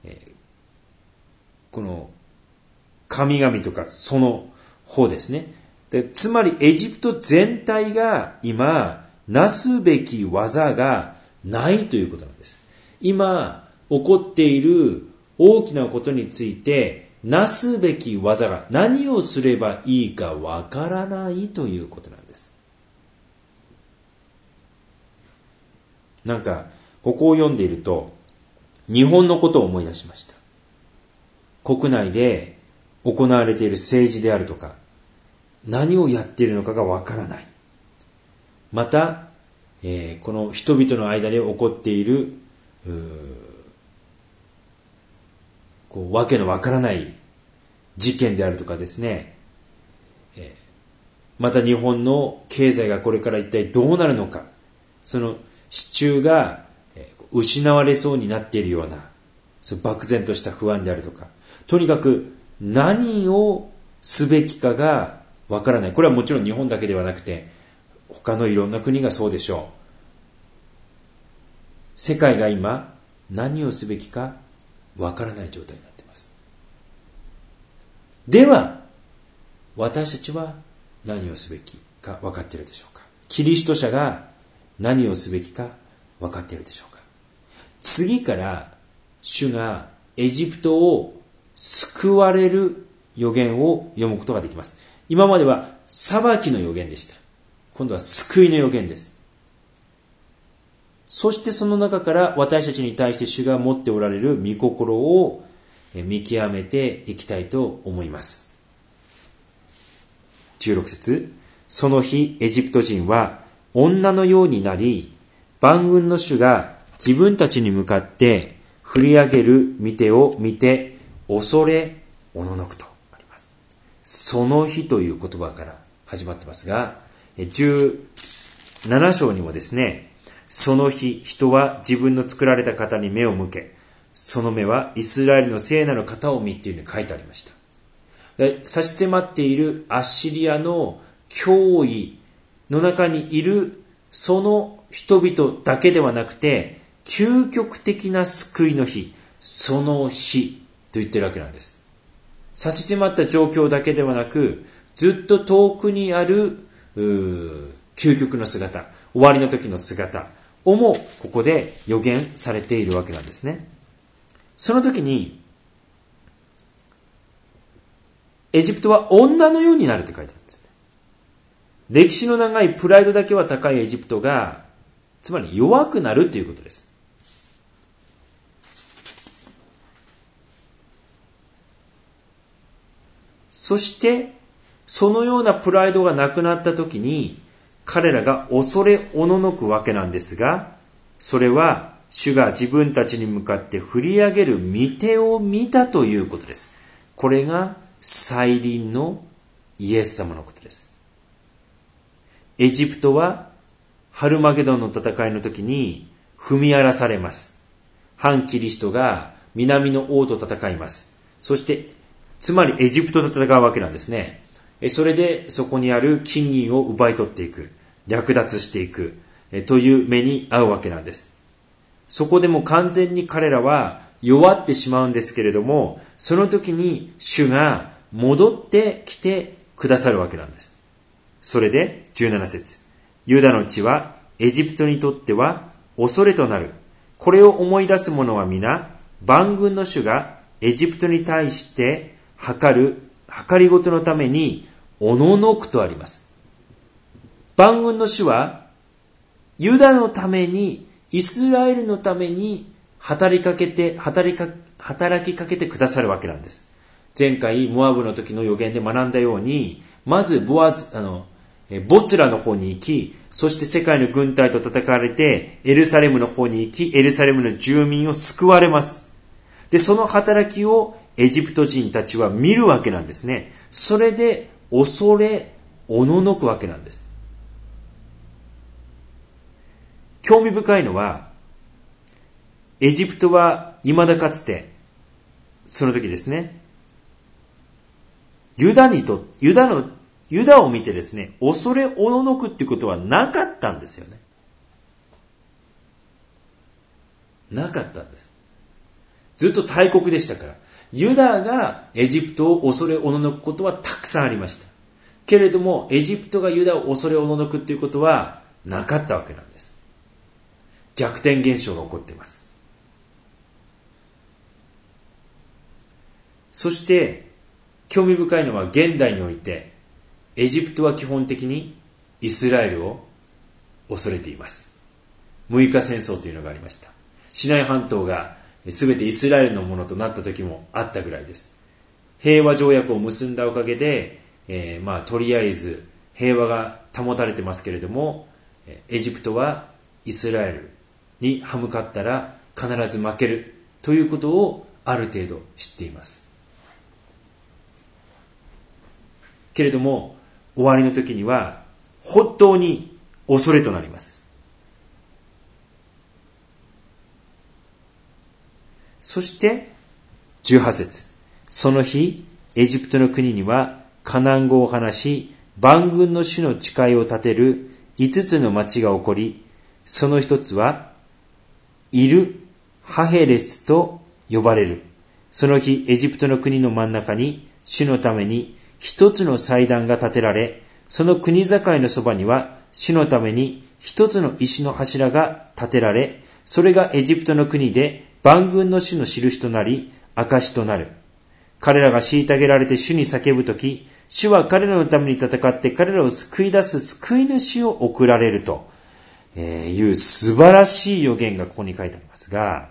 この神々とかその方ですね。つまりエジプト全体が今なすべき技がないということなんです。今起こっている大きなことについてなすべき技が何をすればいいかわからないということなんです。なんかここを読んでいると日本のことを思い出しました。国内で行われている政治であるとか何をやっているのかがわからない。またこの人々の間で起こっているわけのわからない事件であるとかですね、また日本の経済がこれから一体どうなるのか、その支柱が失われそうになっているような、その漠然とした不安であるとか、とにかく何をすべきかがわからない。これはもちろん日本だけではなくて、他のいろんな国がそうでしょう。世界が今何をすべきかわからない状態になっています。では、私たちは何をすべきか分かっているでしょうか。キリスト者が何をすべきか分かっているでしょうか。次から主がエジプトを救われる予言を読むことができます。今までは裁きの予言でした。今度は救いの予言です。そしてその中から私たちに対して主が持っておられる御心を見極めていきたいと思います。16節、その日エジプト人は女のようになり、万軍の主が自分たちに向かって振り上げる御手を見て恐れおののくとあります。その日という言葉から始まってますが、17章にもですね、その日人は自分の作られた方に目を向け、その目はイスラエルの聖なる方を見っていうふうに書いてありました。差し迫っているアッシリアの脅威の中にいるその人々だけではなくて、究極的な救いの日、その日と言ってるわけなんです。差し迫った状況だけではなく、ずっと遠くにある究極の姿、終わりの時の姿をもここで予言されているわけなんですね。その時にエジプトは女のようになると書いてあるんです。歴史の長いプライドだけは高いエジプトが、つまり弱くなるということです。そしてそのようなプライドがなくなった時に彼らが恐れおののくわけなんですが、それは主が自分たちに向かって振り上げる御手を見たということです。これが再臨のイエス様のことです。エジプトはハルマゲドンの戦いの時に踏み荒らされます。反キリストが南の王と戦います。そしてつまりエジプトと戦うわけなんですね。それでそこにある金銀を奪い取っていく、略奪していくという目に遭うわけなんです。そこでも完全に彼らは弱ってしまうんですけれども、その時に主が戻ってきてくださるわけなんです。それで17節、ユダの地はエジプトにとっては恐れとなる。これを思い出す者は皆、万軍の主がエジプトに対して計りごとのためにおののくとあります。万軍の主はユダのために、イスラエルのために働きかけてくださるわけなんです。前回モアブの時の予言で学んだように、まずボツラの方に行き、そして世界の軍隊と戦われてエルサレムの方に行き、エルサレムの住民を救われます。で、その働きをエジプト人たちは見るわけなんですね。それで恐れおののくわけなんです。興味深いのは、エジプトは未だかつてその時ですね、ユダを見てですね、恐れおののくっていうことはなかったんですよね。なかったんです。ずっと大国でしたから。ユダがエジプトを恐れおののくことはたくさんありました。けれども、エジプトがユダを恐れおののくっていうことはなかったわけなんです。逆転現象が起こっています。そして、興味深いのは現代において、エジプトは基本的にイスラエルを恐れています。6日戦争というのがありました。シナイ半島が全てイスラエルのものとなった時もあったぐらいです。平和条約を結んだおかげで、とりあえず平和が保たれてますけれども、 エジプトはイスラエルに歯向かったら必ず負けるということをある程度知っています。けれども終わりの時には本当に恐れとなります。そして18節、その日エジプトの国にはカナン語を話し万軍の主の誓いを立てる5つの町が起こり、その一つはイル・ハヘレスと呼ばれる。その日エジプトの国の真ん中に主のために一つの祭壇が建てられ、その国境のそばには主のために一つの石の柱が建てられ、それがエジプトの国で万軍の主の印となり証となる。彼らが虐げられて主に叫ぶとき、主は彼らのために戦って彼らを救い出す救い主を送られるという素晴らしい予言がここに書いてありますが、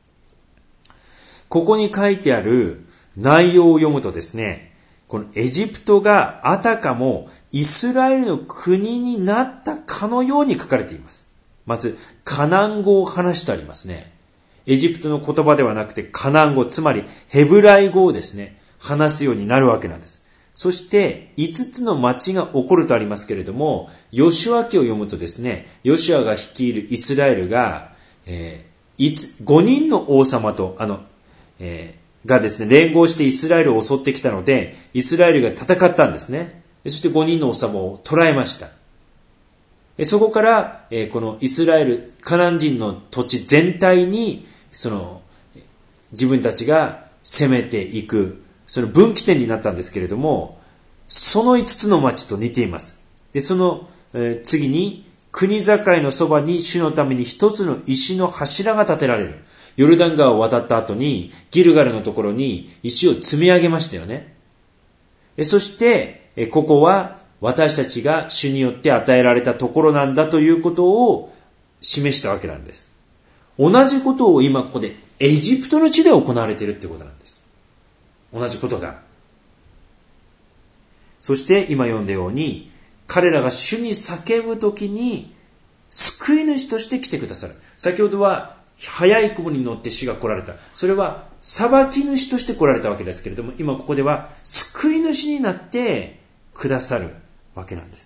ここに書いてある内容を読むとですね、このエジプトがあたかもイスラエルの国になったかのように書かれています。まずカナン語を話してありますね。エジプトの言葉ではなくてカナン語、つまりヘブライ語をですね、話すようになるわけなんです。そして5つの町が起こるとありますけれども、ヨシュア記を読むとですね、ヨシュアが率いるイスラエルが、5人の王様とがですね、連合してイスラエルを襲ってきたので、イスラエルが戦ったんですね。そして5人の王様を捕らえました。そこから、このイスラエル、カナン人の土地全体に、自分たちが攻めていく、その分岐点になったんですけれども、その5つの町と似ています。で、その、次に、国境のそばに主のために一つの石の柱が建てられる。ヨルダン川を渡った後に、ギルガルのところに石を積み上げましたよね。そして、ここは私たちが主によって与えられたところなんだということを示したわけなんです。同じことを今ここでエジプトの地で行われているってことなんです。同じことが。そして今読んだように、彼らが主に叫ぶときに救い主として来てくださる。先ほどは早い雲に乗って主が来られた。それは裁き主として来られたわけですけれども、今ここでは救い主になってくださるわけなんです。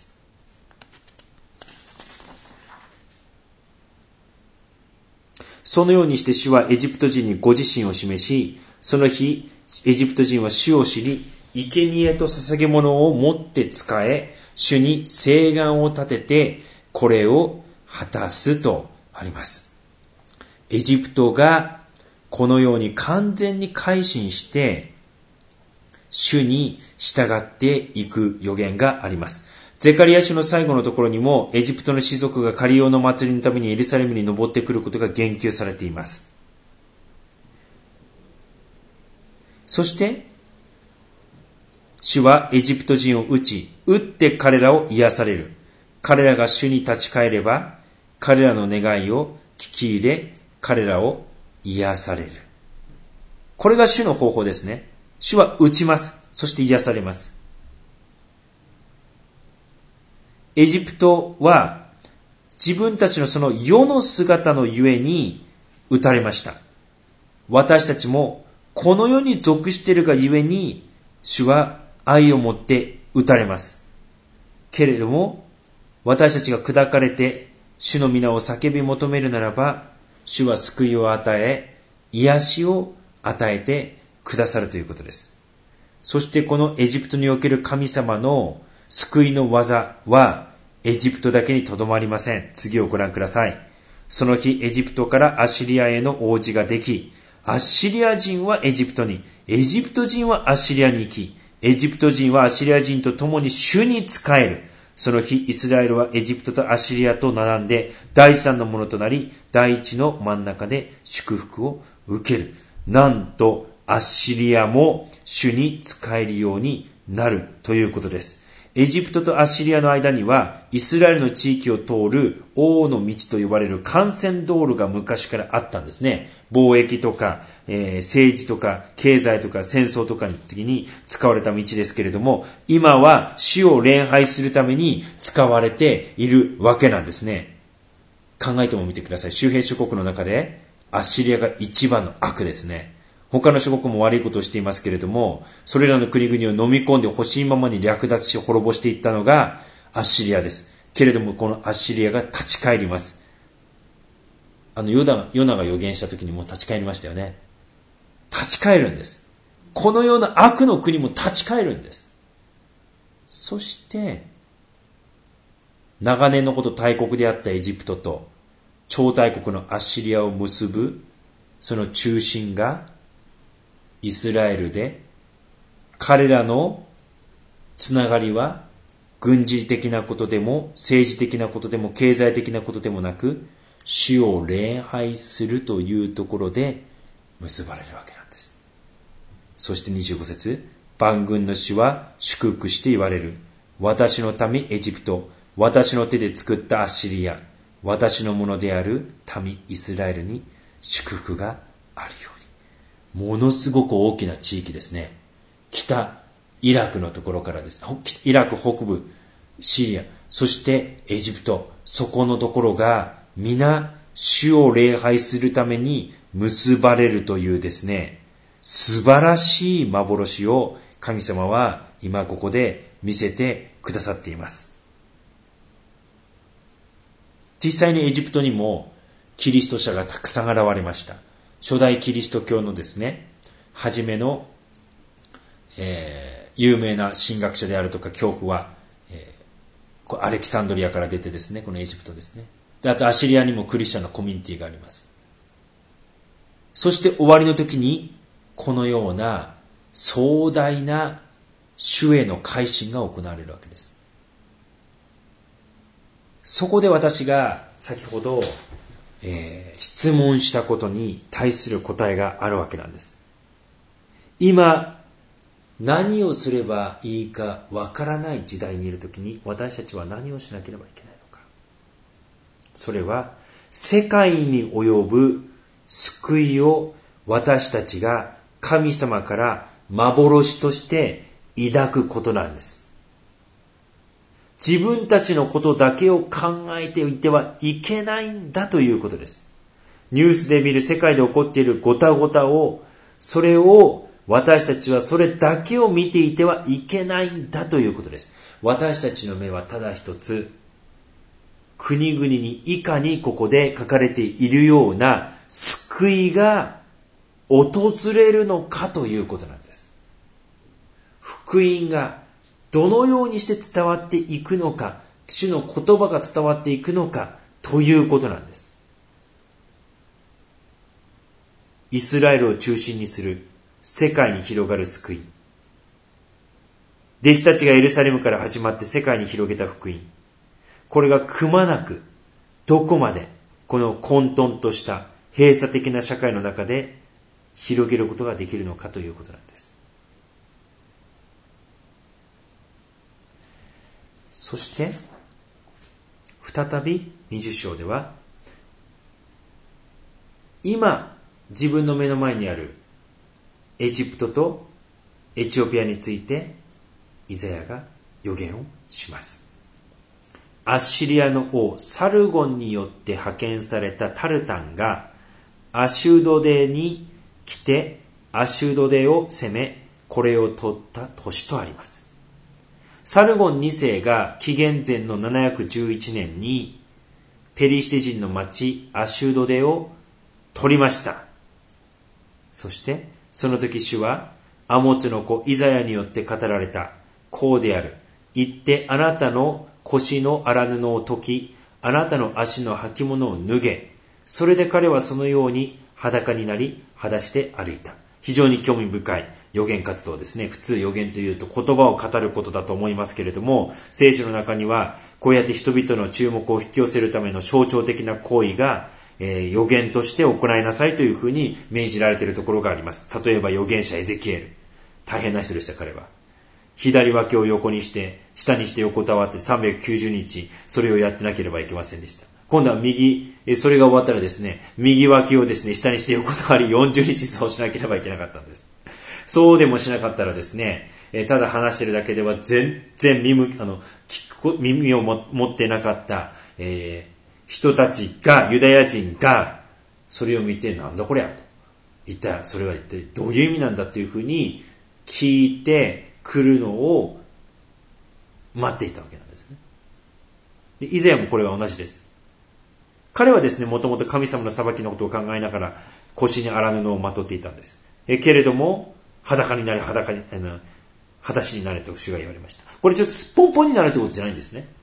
そのようにして主はエジプト人にご自身を示し、その日エジプト人は主を知り、生贄と捧げ物を持って仕え、主に誓願を立ててこれを果たすとあります。エジプトがこのように完全に改心して主に従っていく予言があります。ゼカリヤ書の最後のところにもエジプトの士族が狩用の祭りのためにエルサレムに登ってくることが言及されています。そして主はエジプト人を撃って彼らを癒される。彼らが主に立ち返れば彼らの願いを聞き入れ、彼らを癒される。これが主の方法ですね。主は撃ちます。そして癒されます。エジプトは自分たちのその世の姿のゆえに撃たれました。私たちもこの世に属しているがゆえに主は愛を持って撃たれます。けれども私たちが砕かれて主の皆を叫び求めるならば、主は救いを与え、癒しを与えてくださるということです。そしてこのエジプトにおける神様の救いの技はエジプトだけにとどまりません。次をご覧ください。その日エジプトからアシリアへの王子ができ、アッシリア人はエジプトに、エジプト人はアッシリアに行き、エジプト人はアッシリア人と共に主に仕える。その日イスラエルはエジプトとアッシリアと並んで第三のものとなり、第一の真ん中で祝福を受ける。なんとアッシリアも主に仕えるようになるということです。 エジプトとアッシリアの間には、イスラエルの地域を通る王の道と呼ばれる幹線道路が昔からあったんですね。貿易とか、政治とか、経済とか、戦争とかの時に使われた道ですけれども、今は主を礼拝するために使われているわけなんですね。考えてもみてください。周辺諸国の中で、アッシリアが一番の悪ですね。他の諸国も悪いことをしていますけれども、それらの国々を飲み込んで欲しいままに略奪し滅ぼしていったのがアッシリアです。けれどもこのアッシリアが立ち返ります。ヨナが予言した時にもう立ち返りましたよね。立ち返るんです。このような悪の国も立ち返るんです。そして、長年のこと大国であったエジプトと超大国のアッシリアを結ぶその中心がイスラエルで、彼らのつながりは軍事的なことでも政治的なことでも経済的なことでもなく、主を礼拝するというところで結ばれるわけなんです。そして25節、万軍の主は祝福して言われる。私の民エジプト、私の手で作ったアッシリア、私のものである民イスラエルに祝福があるように。ものすごく大きな地域ですね。北イラクのところからです。イラク北部、シリア、そしてエジプト、そこのところが皆主を礼拝するために結ばれるというですね、素晴らしい幻を神様は今ここで見せてくださっています。実際にエジプトにもキリスト者がたくさん現れました。初代キリスト教のですね、初めの、有名な神学者であるとか教父は、アレキサンドリアから出てですね、このエジプトですね。で、あとアシリアにもクリスチャンのコミュニティがあります。そして終わりの時にこのような壮大な主への改心が行われるわけです。そこで私が先ほど質問したことに対する答えがあるわけなんです。今何をすればいいかわからない時代にいるときに私たちは何をしなければいけないのか。それは世界に及ぶ救いを私たちが神様から幻として抱くことなんです。自分たちのことだけを考えていてはいけないんだということです。ニュースで見る世界で起こっているごたごたを、それを私たちはそれだけを見ていてはいけないんだということです。私たちの目はただ一つ、国々にいかにここで書かれているような救いが訪れるのかということなんです。福音がどのようにして伝わっていくのか、主の言葉が伝わっていくのかということなんです。イスラエルを中心にする世界に広がる救い。弟子たちがエルサレムから始まって世界に広げた福音。これがくまなくどこまでこの混沌とした閉鎖的な社会の中で広げることができるのかということなんです。そして再び20章では、今自分の目の前にあるエジプトとエチオピアについてイザヤが予言をします。アッシリアの王サルゴンによって派遣されたタルタンがアシュドデに来てアシュドデを攻め、これを取った年とあります。サルゴン2世が紀元前の711年にペリシテ人の町アシュドデを取りました。そしてその時主はアモツの子イザヤによって語られた。こうである。行ってあなたの腰の荒布を解き、あなたの足の履物を脱げ。それで彼はそのように裸になり、裸足で歩いた。非常に興味深い預言活動ですね。普通預言というと言葉を語ることだと思いますけれども、聖書の中にはこうやって人々の注目を引き寄せるための象徴的な行為が、預言として行いなさいというふうに命じられているところがあります。例えば預言者エゼキエル。大変な人でした、彼は。 左脇を横にして、下にして横たわって390日、それをやってなければいけませんでした。今度はそれが終わったらですね、右脇をですね、下にして横たわり40日そうしなければいけなかったんです。そうでもしなかったらですね、ただ話してるだけでは全然耳を持ってなかった、人たちが、ユダヤ人が、それを見て、なんだこれやと。それは一体どういう意味なんだっていうふうに聞いてくるのを待っていたわけなんですね。でイザヤもこれは同じです。彼はですね、もともと神様の裁きのことを考えながら腰に荒布をまとっていたんです。けれども、裸になれ、裸足になれと主が言われました。これちょっとすっぽんぽんになるということじゃないんですね。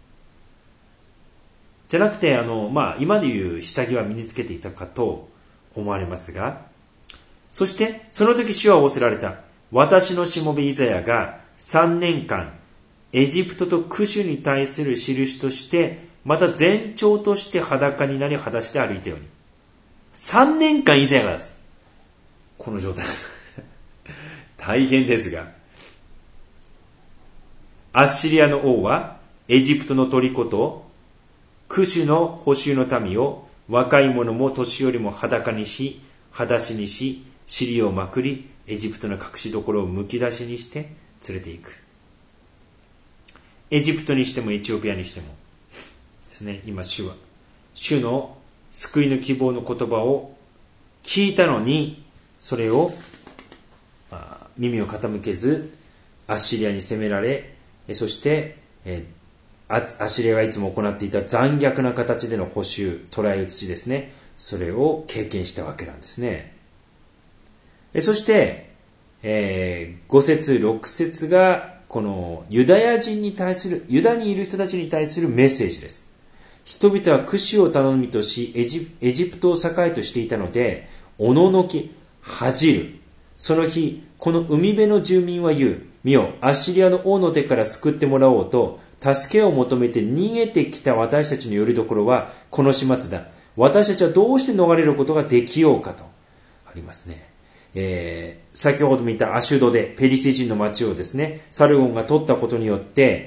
じゃなくて、今でいう下着は身につけていたかと思われますが、そして、その時主は仰せられた。私のしもべイザヤが3年間、エジプトとクシュに対する印として、また前兆として裸になり裸足で歩いたように。3年間イザヤがです。この状態。大変ですが。アッシリアの王は、エジプトの虜と、クシュの捕囚の民を、若い者も年寄りも裸にし、裸足にし、尻をまくり、エジプトの隠し所をむき出しにして連れて行く。エジプトにしてもエチオピアにしてもですね、今主の救いの希望の言葉を聞いたのに、それを耳を傾けず、アッシリアに攻められ、そしてアッシリアがいつも行っていた残虐な形での捕囚、捕らえ移しですね、それを経験したわけなんですね。そして、5節6節がこのユダヤ人に対する、ユダにいる人たちに対するメッセージです。人々はクシュを頼みとし、エジプトを栄としていたので、おののき恥じる。その日、この海辺の住民は言う。見よ、アッシリアの王の手から救ってもらおうと、助けを求めて逃げてきた私たちの拠り所はこの始末だ。私たちはどうして逃れることができようかとありますね。先ほど見たアシュドでペリシテ人の町をですね、サルゴンが取ったことによって、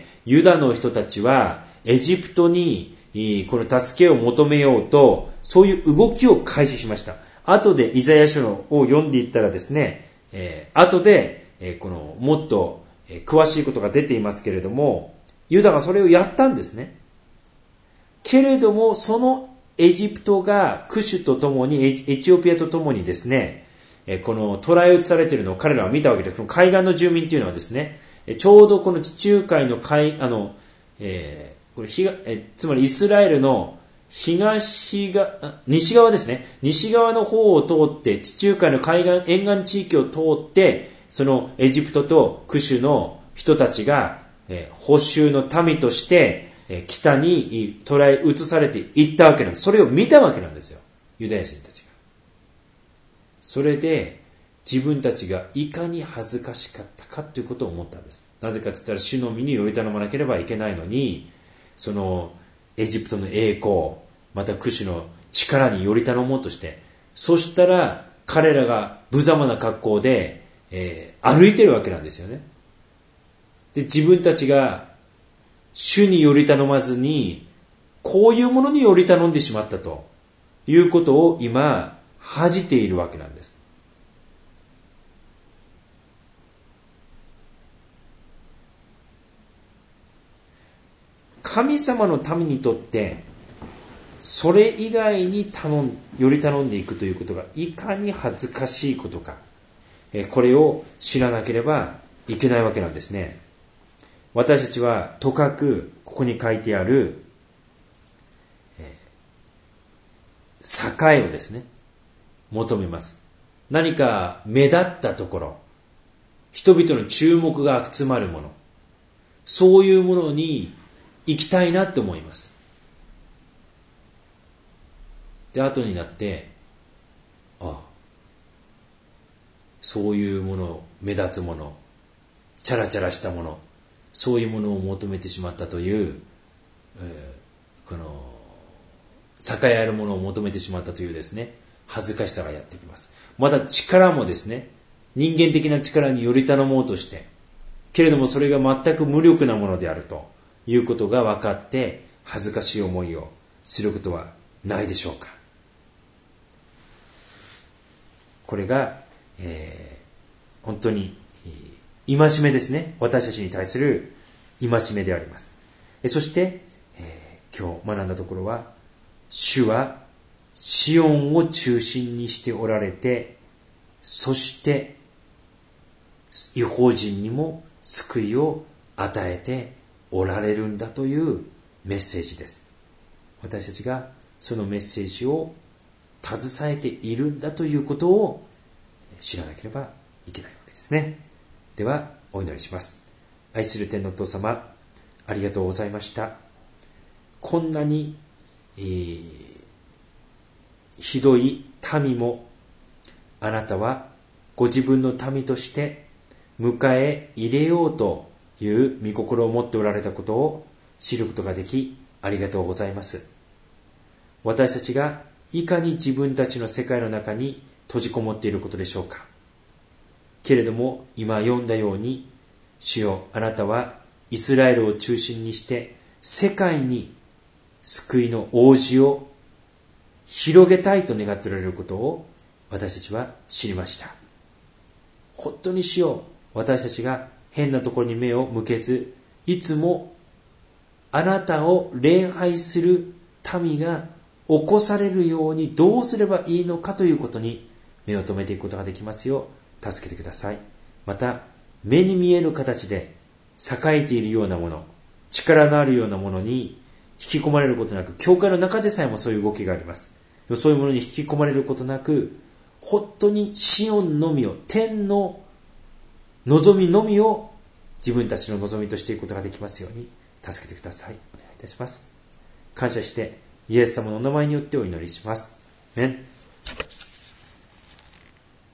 ユダの人たちはエジプトにこの助けを求めようと、そういう動きを開始しました。後でイザヤ書を読んでいったらですね、後でこのもっと詳しいことが出ていますけれども、ユダがそれをやったんですね。けれども、そのエジプトがクシュとともに、エチオピアとともにですね、この捕らえ移されているのを彼らは見たわけです。この海岸の住民というのはですね、ちょうどこの地中海のこれつまりイスラエルの西側ですね。西側の方を通って、地中海の海岸、沿岸地域を通って、そのエジプトとクシュの人たちが、捕囚の民として、北に捕らえ移されていったわけなんです。それを見たわけなんですよ。ユダヤ人たちが。それで、自分たちがいかに恥ずかしかったかということを思ったんです。なぜかと言ったら、主の身により頼まなければいけないのに、そのエジプトの栄光、またクシュの力により頼もうとして、そしたら彼らが無様な格好で、歩いてるわけなんですよね。で、自分たちが主により頼まずに、こういうものにより頼んでしまったということを今恥じているわけなんです。神様の民にとってそれ以外により頼んでいくということがいかに恥ずかしいことか、これを知らなければいけないわけなんですね。私たちはとかくここに書いてある栄をですね求めます。何か目立ったところ、人々の注目が集まるもの、そういうものに行きたいなと思います。で、後になって、そういうもの、目立つもの、チャラチャラしたもの、そういうものを求めてしまったという、この栄えあるものを求めてしまったというですね、恥ずかしさがやってきます。また力もですね、人間的な力により頼もうとして、 けれどもそれが全く無力なものであるということが分かって恥ずかしい思いをすることはないでしょうか。これが、本当に戒めですね。私たちに対する戒めであります。そして、今日学んだところは、主はシオンを中心にしておられて、そして異邦人にも救いを与えておられるんだというメッセージです。私たちがそのメッセージを携えているんだということを知らなければいけないわけですね。ではお祈りします。愛する天のお父様、ありがとうございました。こんなに、ひどい民もあなたはご自分の民として迎え入れようという御心を持っておられたことを知ることができ、ありがとうございます。私たちがいかに自分たちの世界の中に閉じこもっていることでしょうか。けれども今読んだように、主よ、あなたはイスラエルを中心にして世界に救いの奥義を広げたいと願っておられることを私たちは知りました。本当に主よ、私たちが変なところに目を向けず、いつもあなたを礼拝する民が起こされるようにどうすればいいのかということに目を留めていくことができますよう助けてください。また目に見える形で栄えているようなもの、力のあるようなものに引き込まれることなく、教会の中でさえもそういう動きがあります。そういうものに引き込まれることなく、本当にシオンのみを、天の望みのみを自分たちの望みとしていくことができますように助けてください。お願いいたします。感謝してイエス様のお名前によってお祈りします。アメン。